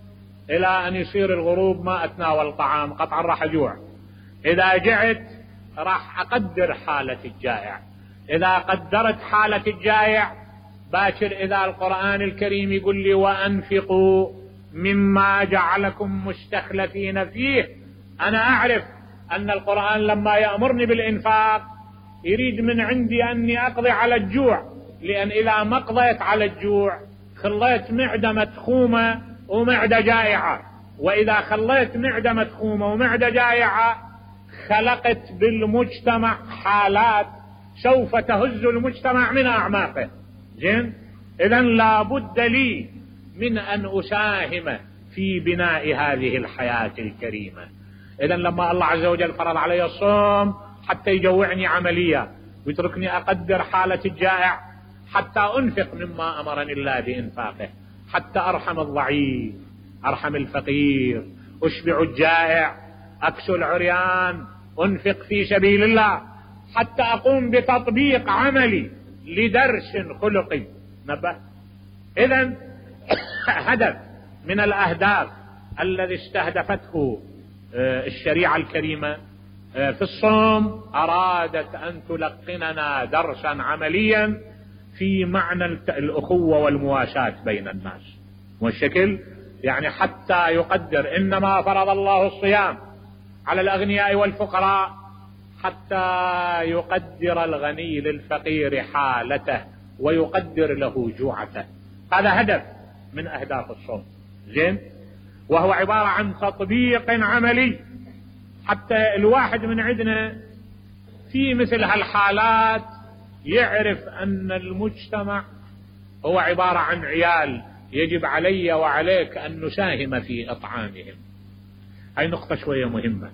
إلى أن يصير الغروب ما أتناول طعام، قطعا راح أجوع. إذا جعت راح أقدر حالة الجائع. إذا قدرت حالة الجائع باكر إذا القرآن الكريم يقول لي وأنفقوا مما جعلكم مستخلفين فيه، أنا أعرف أن القرآن لما يأمرني بالإنفاق يريد من عندي أني أقضي على الجوع، لأن إذا ما قضيت على الجوع خليت معدة متخومة ومعدة جائعة، وإذا خليت معدة متخومة ومعدة جائعة خلقت بالمجتمع حالات سوف تهز المجتمع من أعماقه. زين، إذن لابد لي من أن أساهم في بناء هذه الحياة الكريمة. إذن لما الله عز وجل فرض علي الصوم حتى يجوعني عمليا ويتركني أقدر حالة الجائع، حتى أنفق مما أمرني الله بإنفاقه، حتى أرحم الضعيف، أرحم الفقير، أشبع الجائع، أكسو العريان، أنفق في سبيل الله، حتى أقوم بتطبيق عملي لدرس خلقي. نبه. إذن هدف من الأهداف الذي استهدفته الشريعة الكريمة في الصوم أرادت أن تلقننا درسا عمليا في معنى الأخوة والمواساة بين الناس. والشكل يعني حتى يقدر، إنما فرض الله الصيام على الأغنياء والفقراء حتى يقدر الغني للفقير حالته ويقدر له جوعته. هذا هدف من أهداف الصوم. زين، وهو عبارة عن تطبيق عملي حتى الواحد من عندنا في مثل هالحالات يعرف أن المجتمع هو عبارة عن عيال يجب علي وعليك أن نساهم في إطعامهم. هاي نقطة شوية مهمة.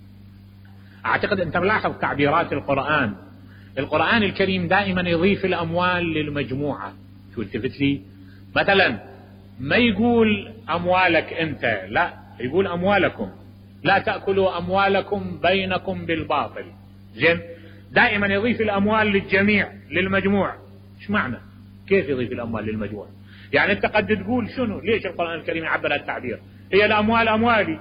أعتقد أنت ملاحظ تعبيرات القرآن. القرآن الكريم دائما يضيف الأموال للمجموعة. شو التفت لي؟ مثلا ما يقول أموالك أنت، لا، يقول أموالكم، لا تأكلوا أموالكم بينكم بالباطل. زين، دائما يضيف الأموال للجميع للمجموع. ايش معنى؟ كيف يضيف الأموال للمجموع؟ يعني أنت قد تقول شنو؟ ليش القرآن الكريم يعبر التعبير؟ هي الأموال أموالي.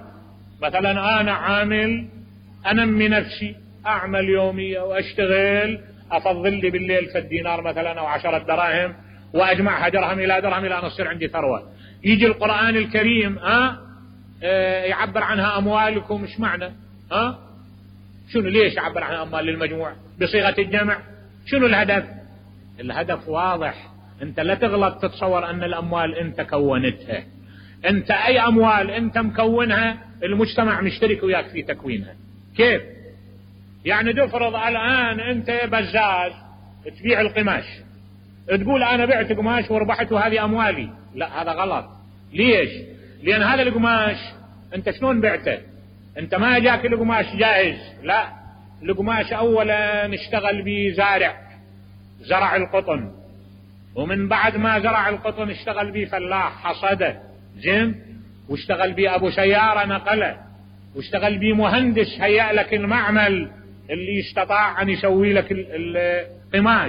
مثلا أنا عامل، أنمي نفسي، أعمل يومية وأشتغل، أفضل لي بالليل في الدينار مثلا أو عشرة دراهم وأجمعها درهم إلى درهم إلى أن يصير عندي ثروة. يجي القرآن الكريم أه؟ أه يعبر عنها أموالكم. إيش معنى؟ أه؟ شنو؟ ليش يعبر عنها أموال للمجموع بصيغة الجمع؟ شنو الهدف؟ الهدف واضح. أنت لا تغلط تتصور أن الأموال أنت كونتها. أنت أي أموال أنت مكونها المجتمع مشترك وياك في تكوينها. كيف؟ يعني تفرض الآن أنت بزاز تبيع القماش، تقول أنا بعت قماش وربحت وهذه أموالي. لا، هذا غلط. ليش؟ لأن هذا القماش أنت شلون بعته؟ أنت ما جاك القماش جاهز، لا، القماش أولا اشتغل به زارع، زرع القطن، ومن بعد ما زرع القطن اشتغل به فلاح حصده. زين، واشتغل به أبو سيارة نقله، واشتغل به مهندس هيأ لك المعمل اللي استطاع أن يسوي لك القماش،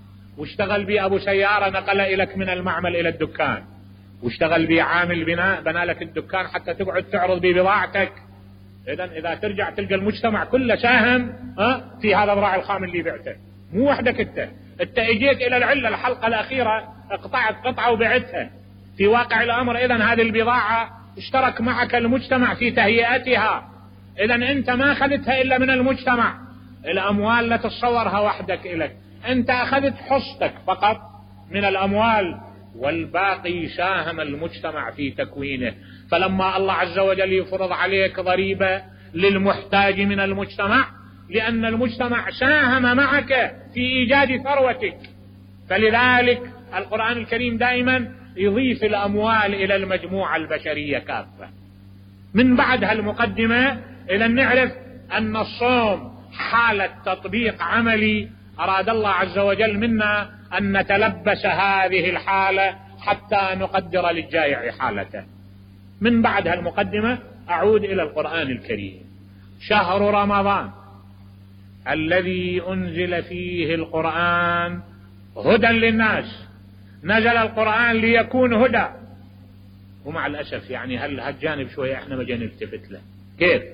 واشتغل به أبو سيارة نقله لك من المعمل إلى الدكان، واشتغل به عامل بناء بنى لك الدكان حتى تقعد تعرض ببضاعتك. إذن إذا ترجع تلقى المجتمع كله ساهم في هذا الضراع الخام اللي بعته، مو وحدك أنت. أنت اجيت إلى العلة الحلقة الأخيرة اقطعت قطعة وبعتها. في واقع الأمر إذن هذه البضاعة اشترك معك المجتمع في تهيئتها. إذن أنت ما أخذتها إلا من المجتمع. الأموال لا تتصورها وحدك إليك، أنت أخذت حصتك فقط من الأموال، والباقي ساهم المجتمع في تكوينه. فلما الله عز وجل يفرض عليك ضريبة للمحتاج من المجتمع، لأن المجتمع ساهم معك في إيجاد ثروتك، فلذلك القرآن الكريم دائما يضيف الأموال إلى المجموعة البشرية كافة. من بعد هالمقدمة إلى أن نعرف أن الصوم حالة تطبيق عملي أراد الله عز وجل منا أن نتلبس هذه الحالة حتى نقدر للجائع حالته. من بعد هالمقدمة أعود إلى القرآن الكريم. شهر رمضان الذي أنزل فيه القرآن هدى للناس. نزل القرآن ليكون هدى، ومع الأسف يعني هل هالجانب شوية احنا ما جاي نلتفت له. كيف؟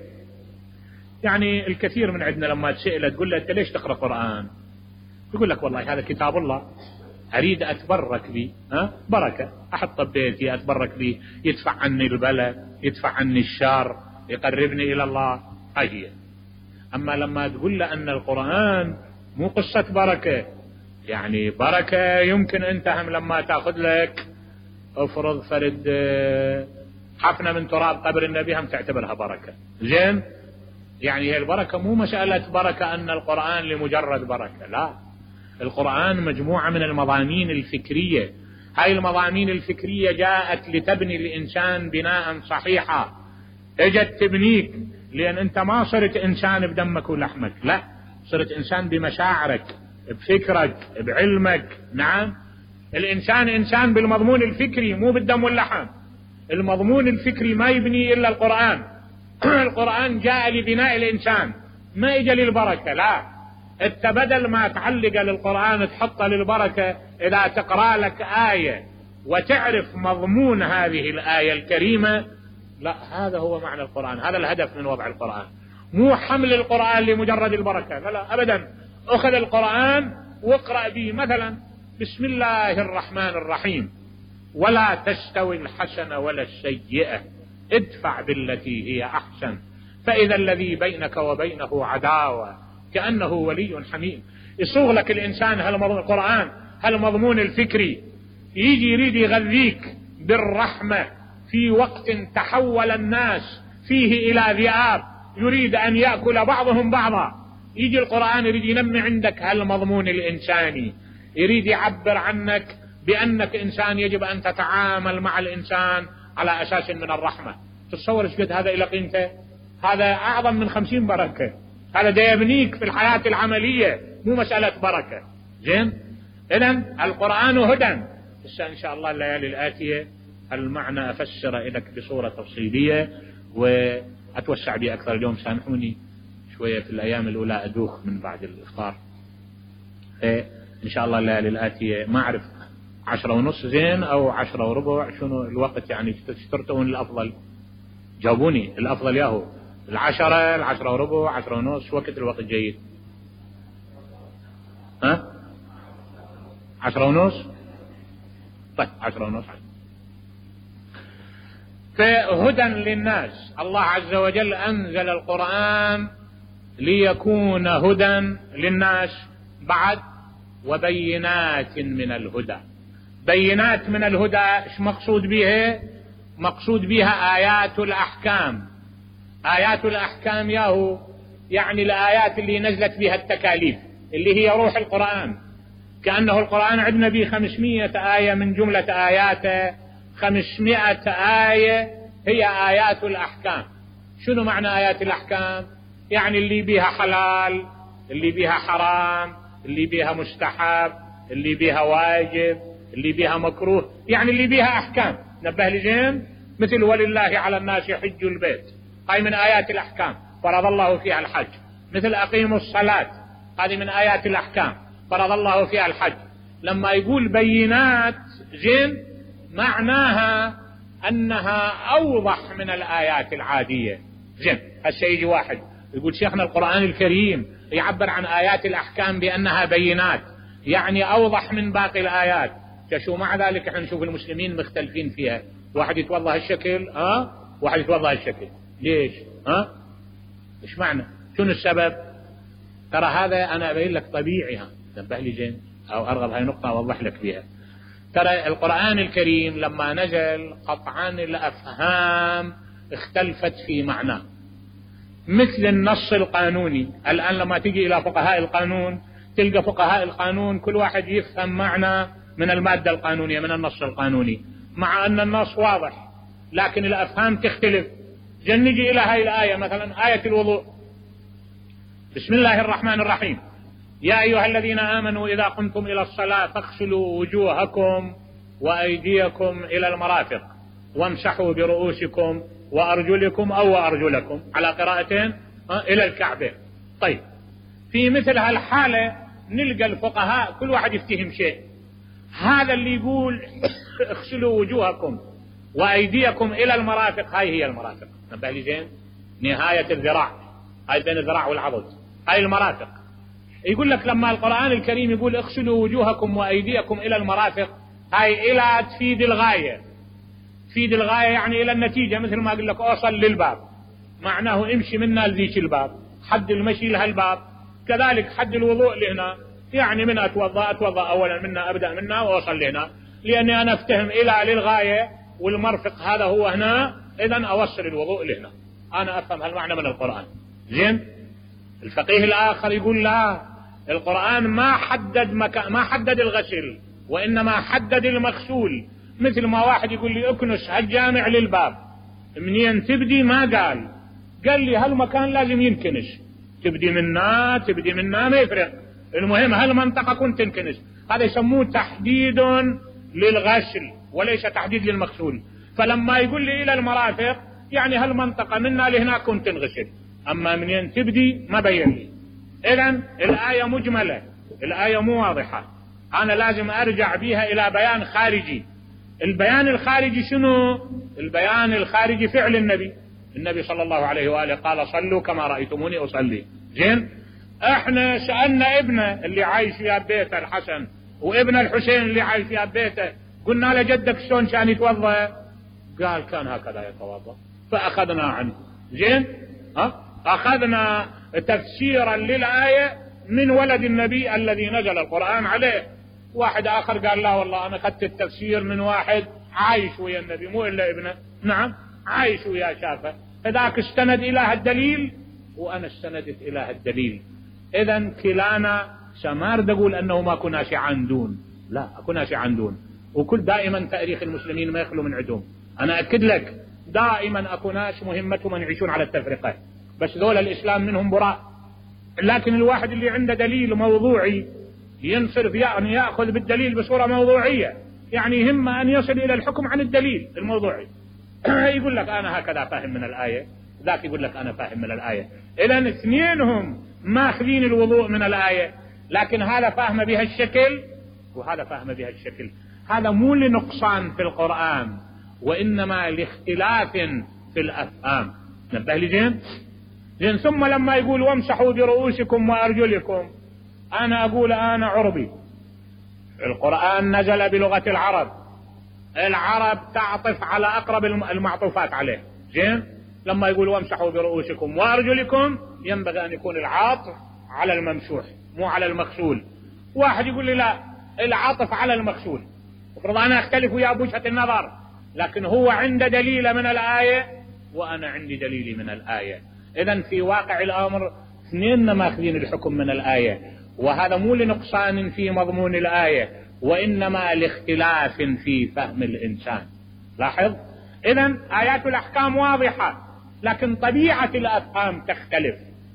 يعني الكثير من عندنا لما تسأله تقول له انت ليش تقرأ قرآن؟ يقول لك والله هذا كتاب الله أريد أتبرك به، ها بركة أحط بيتي أتبرك به، يدفع عني البلاء، يدفع عني الشر، يقربني إلى الله. هي. أما لما تقول له أن القرآن مو قصة بركة، يعني بركة يمكن أنت هم لما تأخذ لك افرض فرد حفنة من تراب قبر النبي هم تعتبرها بركة. زين؟ يعني هي البركة مو مسألة بركة أن القرآن لمجرد بركة، لا، القرآن مجموعة من المضامين الفكرية. هاي المضامين الفكرية جاءت لتبني الإنسان بناء صحيحا، اجت تبنيك، لأن أنت ما صرت إنسان بدمك ولحمك، لا، صرت إنسان بمشاعرك، بفكرك، بعلمك. نعم، الإنسان إنسان بالمضمون الفكري مو بالدم واللحم. المضمون الفكري ما يبني إلا القرآن. القرآن جاء لبناء الإنسان، ما إجا للبركة، لا. انت بدل ما تعلق للقرآن تحط للبركة، إذا تقرأ لك آية وتعرف مضمون هذه الآية الكريمة، لا، هذا هو معنى القرآن، هذا الهدف من وضع القرآن، مو حمل القرآن لمجرد البركة، لا لا أبدا. أخذ القرآن واقرأ به مثلا بسم الله الرحمن الرحيم، ولا تستوي الحسنة ولا السيئة، ادفع بالتي هي أحسن، فإذا الذي بينك وبينه عداوة كأنه ولي حميم. يصوغ لك الإنسان هالقرآن هالمضمون الفكري، يجي يريد يغذيك بالرحمة في وقت تحول الناس فيه إلى ذئاب يريد أن يأكل بعضهم بعضا. يجي القرآن يريد ينمي عندك هالمضمون الإنساني، يريد يعبر عنك بأنك إنسان يجب أن تتعامل مع الإنسان على أساس من الرحمة. تتصور ايش قد هذا إلى قيمته؟ هذا أعظم من خمسين بركة، هذا دا يبنيك في الحياة العملية، مو مسألة بركة. زين؟ إذن القرآن هدى. بس إن شاء الله الليالي الآتية المعنى أفسر لك بصورة تفصيلية وأتوسع به أكثر. اليوم سامحوني شوية في الأيام الأولى أدوخ من بعد الإفطار. إن شاء الله الليالي الآتية ما أعرف عشرة ونص زين أو عشرة وربع، شنو الوقت يعني ترتون الأفضل؟ جاوبوني الأفضل ياهو العشرة العشرة وربع عشرة ونص، وقت الوقت جيد؟ ها عشرة ونص؟ طيب عشرة ونص. فهدى للناس، الله عز وجل أنزل القرآن ليكون هدى للناس بعد وبينات من الهدى. بينات من الهدى ايش مقصود بها؟ مقصود بها آيات الأحكام. آيات الأحكام ياهو يعني الآيات اللي نزلت بها التكاليف، اللي هي روح القرآن. كأنه القرآن عندنا به خمسمائة آية، من جملة آياته خمسمائة آية هي آيات الأحكام. شنو معنى آيات الأحكام؟ يعني اللي بها حلال، اللي بها حرام، اللي بها مستحب، اللي بها واجب، اللي بها مكروه، يعني اللي بها أحكام. نبه لجين مثل ولله على الناس حج البيت، هاي من آيات الأحكام فرض الله فيها الحج. مثل أقيموا الصلاة، هذه من آيات الأحكام فرض الله فيها الحج. لما يقول بينات زين معناها أنها أوضح من الآيات العادية. زين هسه يجي واحد يقول شيخنا القرآن الكريم يعبر عن آيات الأحكام بأنها بينات، يعني أوضح من باقي الآيات. شو مع ذلك احنا نشوف المسلمين مختلفين فيها، واحد يتوضأ هالشكل ها واحد يتوضأ هالشكل. ليش؟ ها ايش معنى؟ شنو السبب؟ ترى هذا انا ابين لك طبيعي. ها نبه لي زين او ارغب هاي نقطة اوضح لك فيها. ترى القرآن الكريم لما نزل قطعا الافهام اختلفت في معناه، مثل النص القانوني. الان لما تجي الى فقهاء القانون تلقى فقهاء القانون كل واحد يفهم معنى من المادة القانونية، من النص القانوني، مع أن النص واضح لكن الأفهام تختلف. جن نجي إلى هاي الآية مثلا آية الوضوء، بسم الله الرحمن الرحيم، يا أيها الذين آمنوا إذا قمتم إلى الصلاة فاغسلوا وجوهكم وأيديكم إلى المرافق وامسحوا برؤوسكم وأرجلكم أو وأرجلكم، على قراءتين إلى الكعبين. طيب في مثل هالحالة نلقى الفقهاء كل واحد يفتهم شيء. هذا اللي يقول اغسلوا وجوهكم وأيديكم إلى المرافق، هاي هي المرافق، نبه لي زين، نهاية الذراع، هاي بين الذراع والعضد، هاي المرافق. يقول لك لما القرآن الكريم يقول اغسلوا وجوهكم وأيديكم إلى المرافق، هاي إلى تفيد الغاية، تفيد الغاية يعني إلى النتيجة، مثل ما أقول لك أوصل للباب، معناه امشي منا لذيك الباب، حد المشي لهالباب، كذلك حد الوضوء لهنا، يعني من أتوضأ أتوضأ أولا منا، أبدأ منا وأوصل لهنا، لأني أنا أفتهم إلى للغاية، والمرفق هذا هو هنا، إذن أوصل الوضوء لهنا، أنا أفهم هالمعنى من القرآن. زين. الفقيه الآخر يقول لا، القرآن ما حدد مكان، ما حدد الغسل، وإنما حدد المغسول. مثل ما واحد يقول لي اكنس هالجامع للباب، منين تبدي ما قال، قال لي هالمكان لازم ينكنس، تبدي منا تبدي منا ما يفرق، المهم هالمنطقة كنت تنكنس. هذا يسموه تحديد للغسل وليس تحديد للمغسول. فلما يقول لي إلى المرافق يعني هالمنطقة منا لهناك كنت تنغسل، أما منين تبدي ما بين لي. إذن الآية مجملة، الآية مو واضحة، أنا لازم أرجع بها إلى بيان خارجي. البيان الخارجي شنو؟ البيان الخارجي فعل النبي، النبي صلى الله عليه وآله قال صلوا كما رأيتموني أصلي. زين. احنا سألنا ابنه اللي عايش في بيته الحسن وابن الحسين اللي عايش في بيته، قلنا له جدك شلون كان يتوضا؟ قال كان هكذا يتوضا، فأخذنا عنه. زين. ها؟ أخذنا تفسيرا للآية من ولد النبي الذي نزل القرآن عليه. واحد آخر قال لا والله أنا أخذت التفسير من واحد عايش ويا النبي، مو إلا ابنه، نعم عايش ويا شافه، فذاك استند إلى الدليل وأنا استندت إلى الدليل. إذن كلانا سمار تقول أنه ما كناش عندون، لا كناش عندون، وكل دائما تاريخ المسلمين ما يخلو من عدوم. أنا أكد لك دائما أكوناش مهمتهم أن يعيشون على التفرقة، بس ذول الإسلام منهم براء. لكن الواحد اللي عنده دليل موضوعي ينصرف، يعني يأخذ بالدليل بصورة موضوعية، يعني يهم أن يصل إلى الحكم عن الدليل الموضوعي. يقول لك أنا هكذا فاهم من الآية، ذاك يقول لك أنا فاهم من الآية. إذن اثنينهم ماخذين الوضوء من الآية، لكن هذا فهم بها الشكل وهذا فهم بها الشكل. هذا مو لنقصان في القرآن، وإنما لاختلاف في الأفهام. نبه لي زين. زين. ثم لما يقول وامسحوا برؤوسكم وأرجلكم، أنا أقول أنا عربي، القرآن نزل بلغة العرب، العرب تعطف على أقرب المعطوفات عليه. زين. لما يقول وامسحوا برؤوسكم وأرجلكم ينبغي أن يكون العاطف على الممسوح مو على المغسول. واحد يقول لي لا، العاطف على المغسول، افرض أنا أختلف ويا بوجهة النظر، لكن هو عنده دليل من الآية وأنا عندي دليلي من الآية. إذن في واقع الأمر اثنين ماخذين الحكم من الآية، وهذا مو لنقصان في مضمون الآية وإنما لاختلاف في فهم الإنسان. لاحظ. إذن آيات الأحكام واضحة، لكن طبيعة الأفهام تختلف.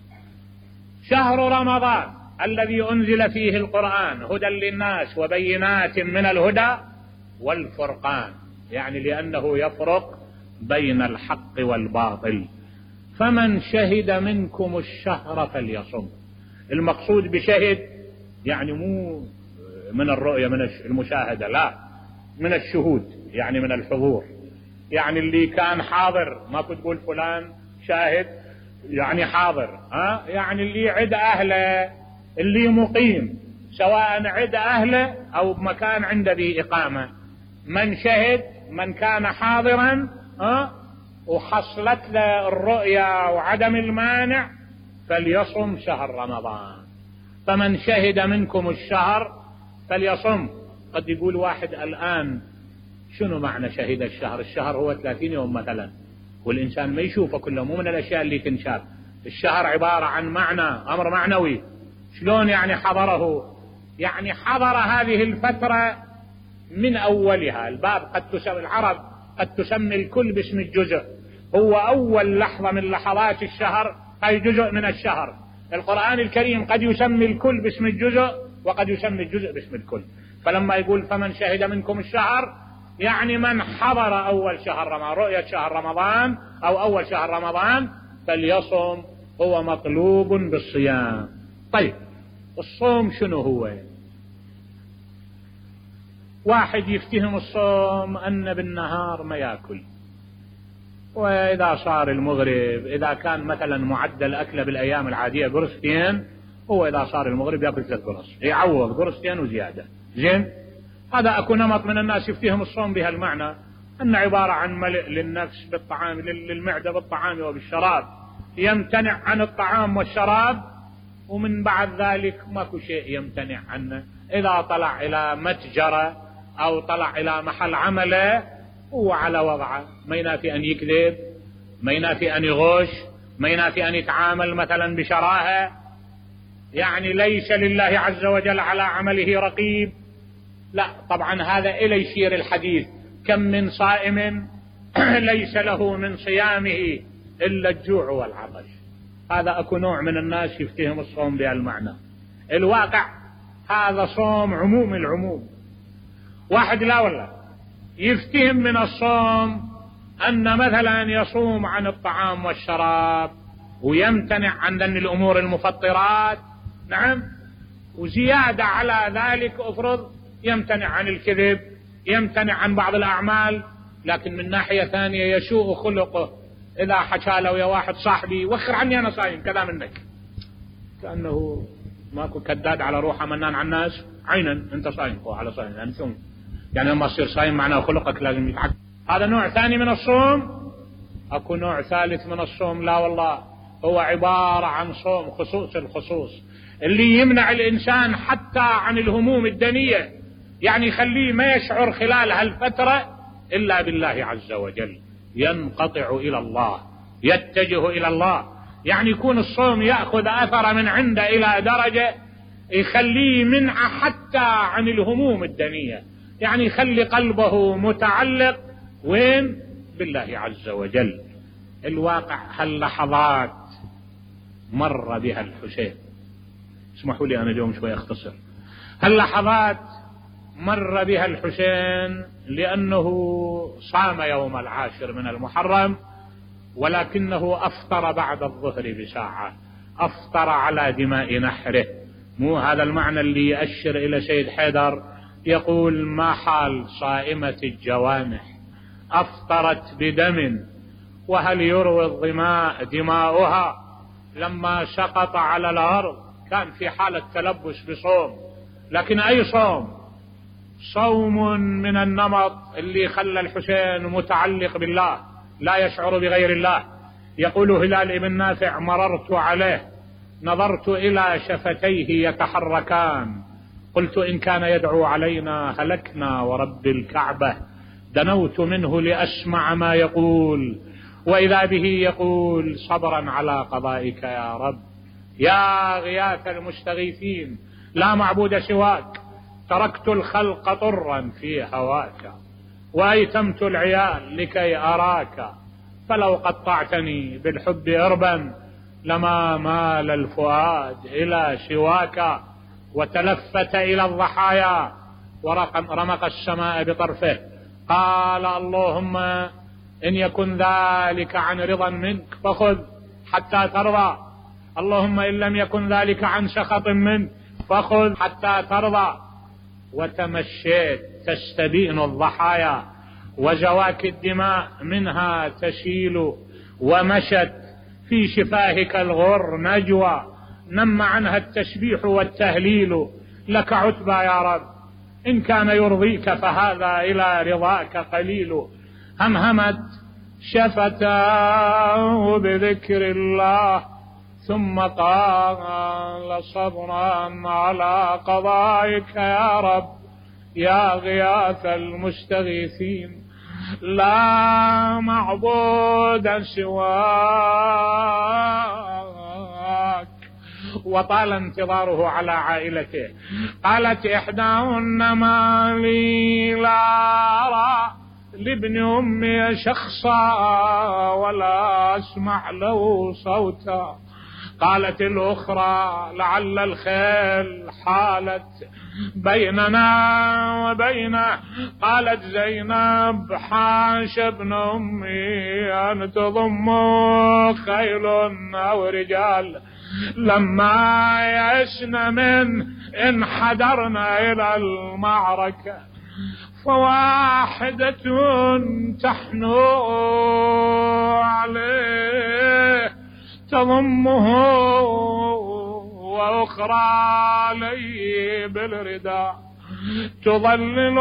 شهر رمضان الذي أنزل فيه القرآن هدى للناس وبينات من الهدى والفرقان، يعني لأنه يفرق بين الحق والباطل. فمن شهد منكم الشهر فليصم. المقصود بشهد يعني مو من الرؤية من المشاهدة، لا، من الشهود، يعني من الحضور، يعني اللي كان حاضر، ما كنت تقول فلان شاهد يعني حاضر، ها؟ يعني اللي عد أهله، اللي مقيم، سواء عد أهله أو بمكان عنده به إقامة. من شهد من كان حاضرا، ها؟ وحصلت له الرؤيا وعدم المانع فليصم شهر رمضان. فمن شهد منكم الشهر فليصم. قد يقول واحد الآن شنو معنى شهد الشهر؟ الشهر هو ثلاثين يوم مثلا، والإنسان ما يشوفه كله، مو من الأشياء اللي تنشاف. الشهر عبارة عن معنى، أمر معنوي. شلون يعني حضره؟ يعني حضر هذه الفترة من أولها. الباب قد تسمي، العرب قد تسمي الكل باسم الجزء، هو أول لحظة من لحظات الشهر أي جزء من الشهر. القرآن الكريم قد يسمي الكل باسم الجزء وقد يسمي الجزء باسم الكل. فلما يقول فمن شهد منكم الشهر يعني من حضر أول شهر رمضان، رؤية شهر رمضان أو أول شهر رمضان فليصم، هو مطلوب بالصيام. طيب الصوم شنو هو؟ واحد يفتهم الصوم أن بالنهار ما يأكل، وإذا صار المغرب إذا كان مثلا معدل أكله بالأيام العادية قرصتين، هو إذا صار المغرب يأكل ثلاث قرص، يعوض قرصتين وزيادة. زين، هذا أكو نمط من الناس يفتهم الصوم بهالمعنى، أن عبارة عن ملء للنفس بالطعام، للمعدة بالطعام وبالشراب، يمتنع عن الطعام والشراب، ومن بعد ذلك ماكو شيء يمتنع عنه. إذا طلع إلى متجرة أو طلع إلى محل عمله هو على وضعه، ما ينافي أن يكذب، ما ينافي أن يغش، ما ينافي أن يتعامل مثلا بشراهة، يعني ليس لله عز وجل على عمله رقيب. لا طبعا هذا إلى يشير الحديث كم من صائم ليس له من صيامه إلا الجوع والعطش. هذا أكو نوع من الناس يفتهم الصوم بهالمعنى. الواقع هذا صوم عموم العموم. واحد لا والله يفتهم من الصوم أن مثلا يصوم عن الطعام والشراب ويمتنع عن الأمور المفطرات، نعم، وزيادة على ذلك أفرض يمتنع عن الكذب، يمتنع عن بعض الأعمال، لكن من ناحية ثانية يسوء خلقه. إذا حكى له يا واحد صاحبي وخر عني أنا صايم كذا منك، كأنه ماكو كداد على روحه منان على الناس، عينا أنت صايم هو على صايم، يعني ثم يعني لما تصير صايم معناه خلقك لازم يتعدل. هذا نوع ثاني من الصوم. أكو نوع ثالث من الصوم لا والله هو عبارة عن صوم خصوص الخصوص، اللي يمنع الإنسان حتى عن الهموم الدنية، يعني يخليه ما يشعر خلال هالفترة إلا بالله عز وجل، ينقطع إلى الله، يتجه إلى الله، يعني يكون الصوم يأخذ أثر من عنده إلى درجة يخليه منع حتى عن الهموم الدنية، يعني يخلي قلبه متعلق وين؟ بالله عز وجل. الواقع هاللحظات مر بها الحسين، اسمحوا لي أنا اليوم شوي أختصر. هاللحظات مر بها الحسين لأنه صام يوم العاشر من المحرم، ولكنه أفطر بعد الظهر بساعة، أفطر على دماء نحره. مو هذا المعنى اللي يأشر إلى سيد حيدر يقول ما حال صائمة الجوانح أفطرت بدم، وهل يروي الظماء دماؤها؟ لما سقط على الأرض كان في حالة تلبس بصوم، لكن أي صوم؟ صوم من النمط اللي خلى الحسين متعلق بالله، لا يشعر بغير الله. يقول هلال ابن نافع مررت عليه نظرت إلى شفتيه يتحركان، قلت إن كان يدعو علينا هلكنا ورب الكعبة، دنوت منه لأسمع ما يقول، وإذا به يقول صبرا على قضائك يا رب، يا غياث المستغيثين لا معبود سواك، تركت الخلق طرا في هواك، وأيتمت العيال لكي أراك، فلو قطعتني بالحب إربا لما مال الفؤاد إلى سواك، وتلفت إلى الضحايا ورمق السماء بطرفه، قال اللهم إن يكن ذلك عن رضا منك فخذ حتى ترضى، اللهم إن لم يكن ذلك عن سخط منك فخذ حتى ترضى. وتمشيت تستبين الضحايا وزواك الدماء منها تسيل، ومشت في شفاهك الغر نجوى، نم عنها التسبيح والتهليل، لك عتبى يا رب إن كان يرضيك فهذا إلى رضاك قليل. همهمت شفتاه بذكر الله ثم قال صبرا على قضائك يا رب، يا غياث المستغيثين لا معبود سواك. وطال انتظاره على عائلته. قالت إحداهن ما لي لا أرى لابن أمي شخصا ولا أسمع له صوتا. قالت الأخرى لعل الخيل حالت بيننا وبينه. قالت زينب حاش ابن أمي أن تضم خيل أو رجال لما يئسن من انحدرنا إلى المعركة. فواحدة تحنو عليه تضمه وأخرى عليه بالرداء تظلل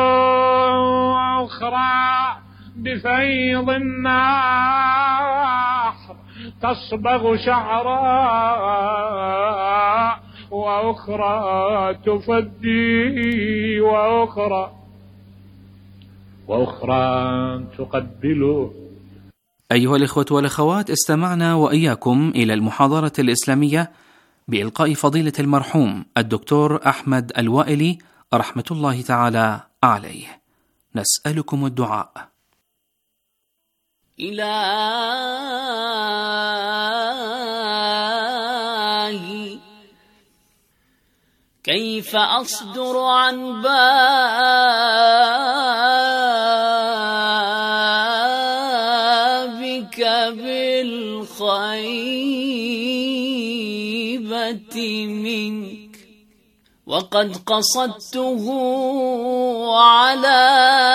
وأخرى بفيض النحر تصبغ شعرا وأخرى تفدي وأخرى وأخرى تقبل. أيها الإخوة والأخوات، استمعنا وإياكم إلى المحاضرة الإسلامية بإلقاء فضيلة المرحوم الدكتور أحمد الوائلي رحمة الله تعالى عليه. نسألكم الدعاء. إلهي كيف أصدر عن بابك بالخيبة منك وقد قصدته على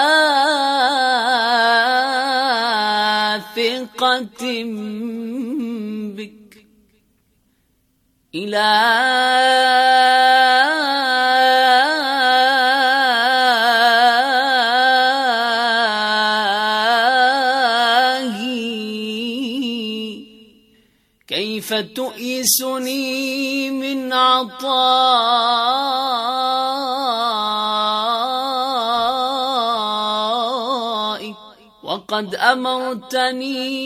ثقة بك. إلهي كيف تؤيسني من عطائك وقد أمرتني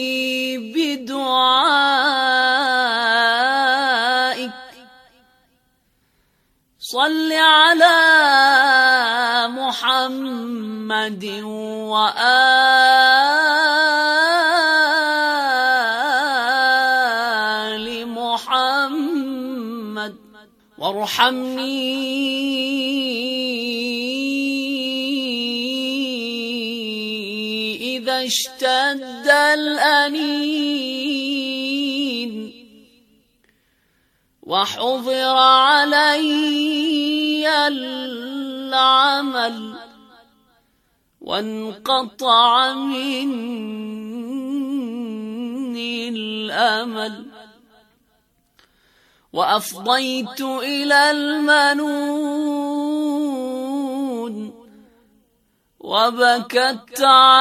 بدعائك. صل على محمد وآل محمد وارحمني إذا اشتد الأنين وحضر علي العمل وانقطع مني الأمل وأفضيت إلى المنون وبكت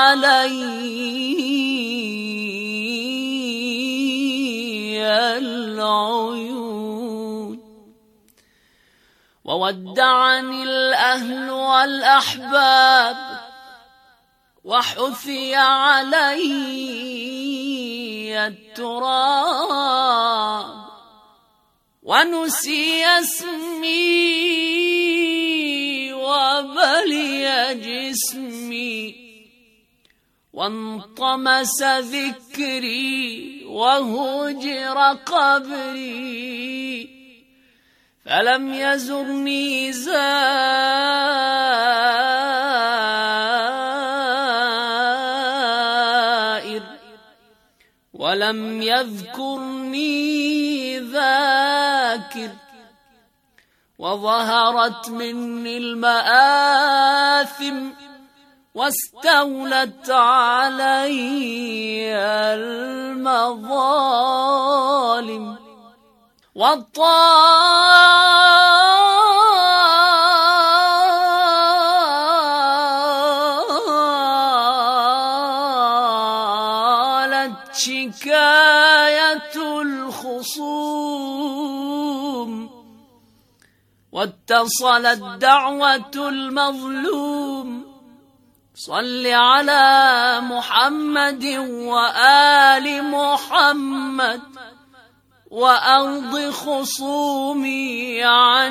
علي العيون وودعني الأهل والأحباب وحثي علي التراب ونسي اسمي وبلي جسمي وانطمس ذكري وهجر قبري فلم يزرني زائر ولم يذكرني ذاكر وظهرت مني المآثم واستولت علي المظالم وطالت شكاية الخصوم واتصلت دعوة المظلوم. صل على محمد وآل محمد وأرض خصومي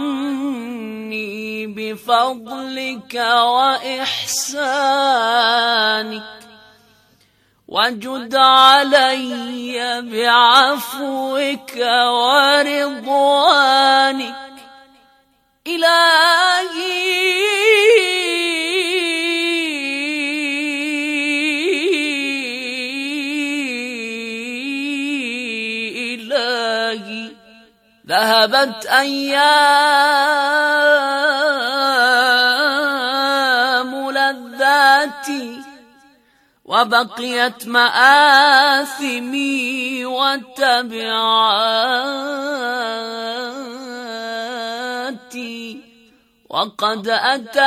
عني بفضلك وإحسانك وجد علي بعفوك ورضوانك. إلهي إلهي ذهبت أيام سيئاتي وبقيت مآثمي وتبعاتي، وقد أتى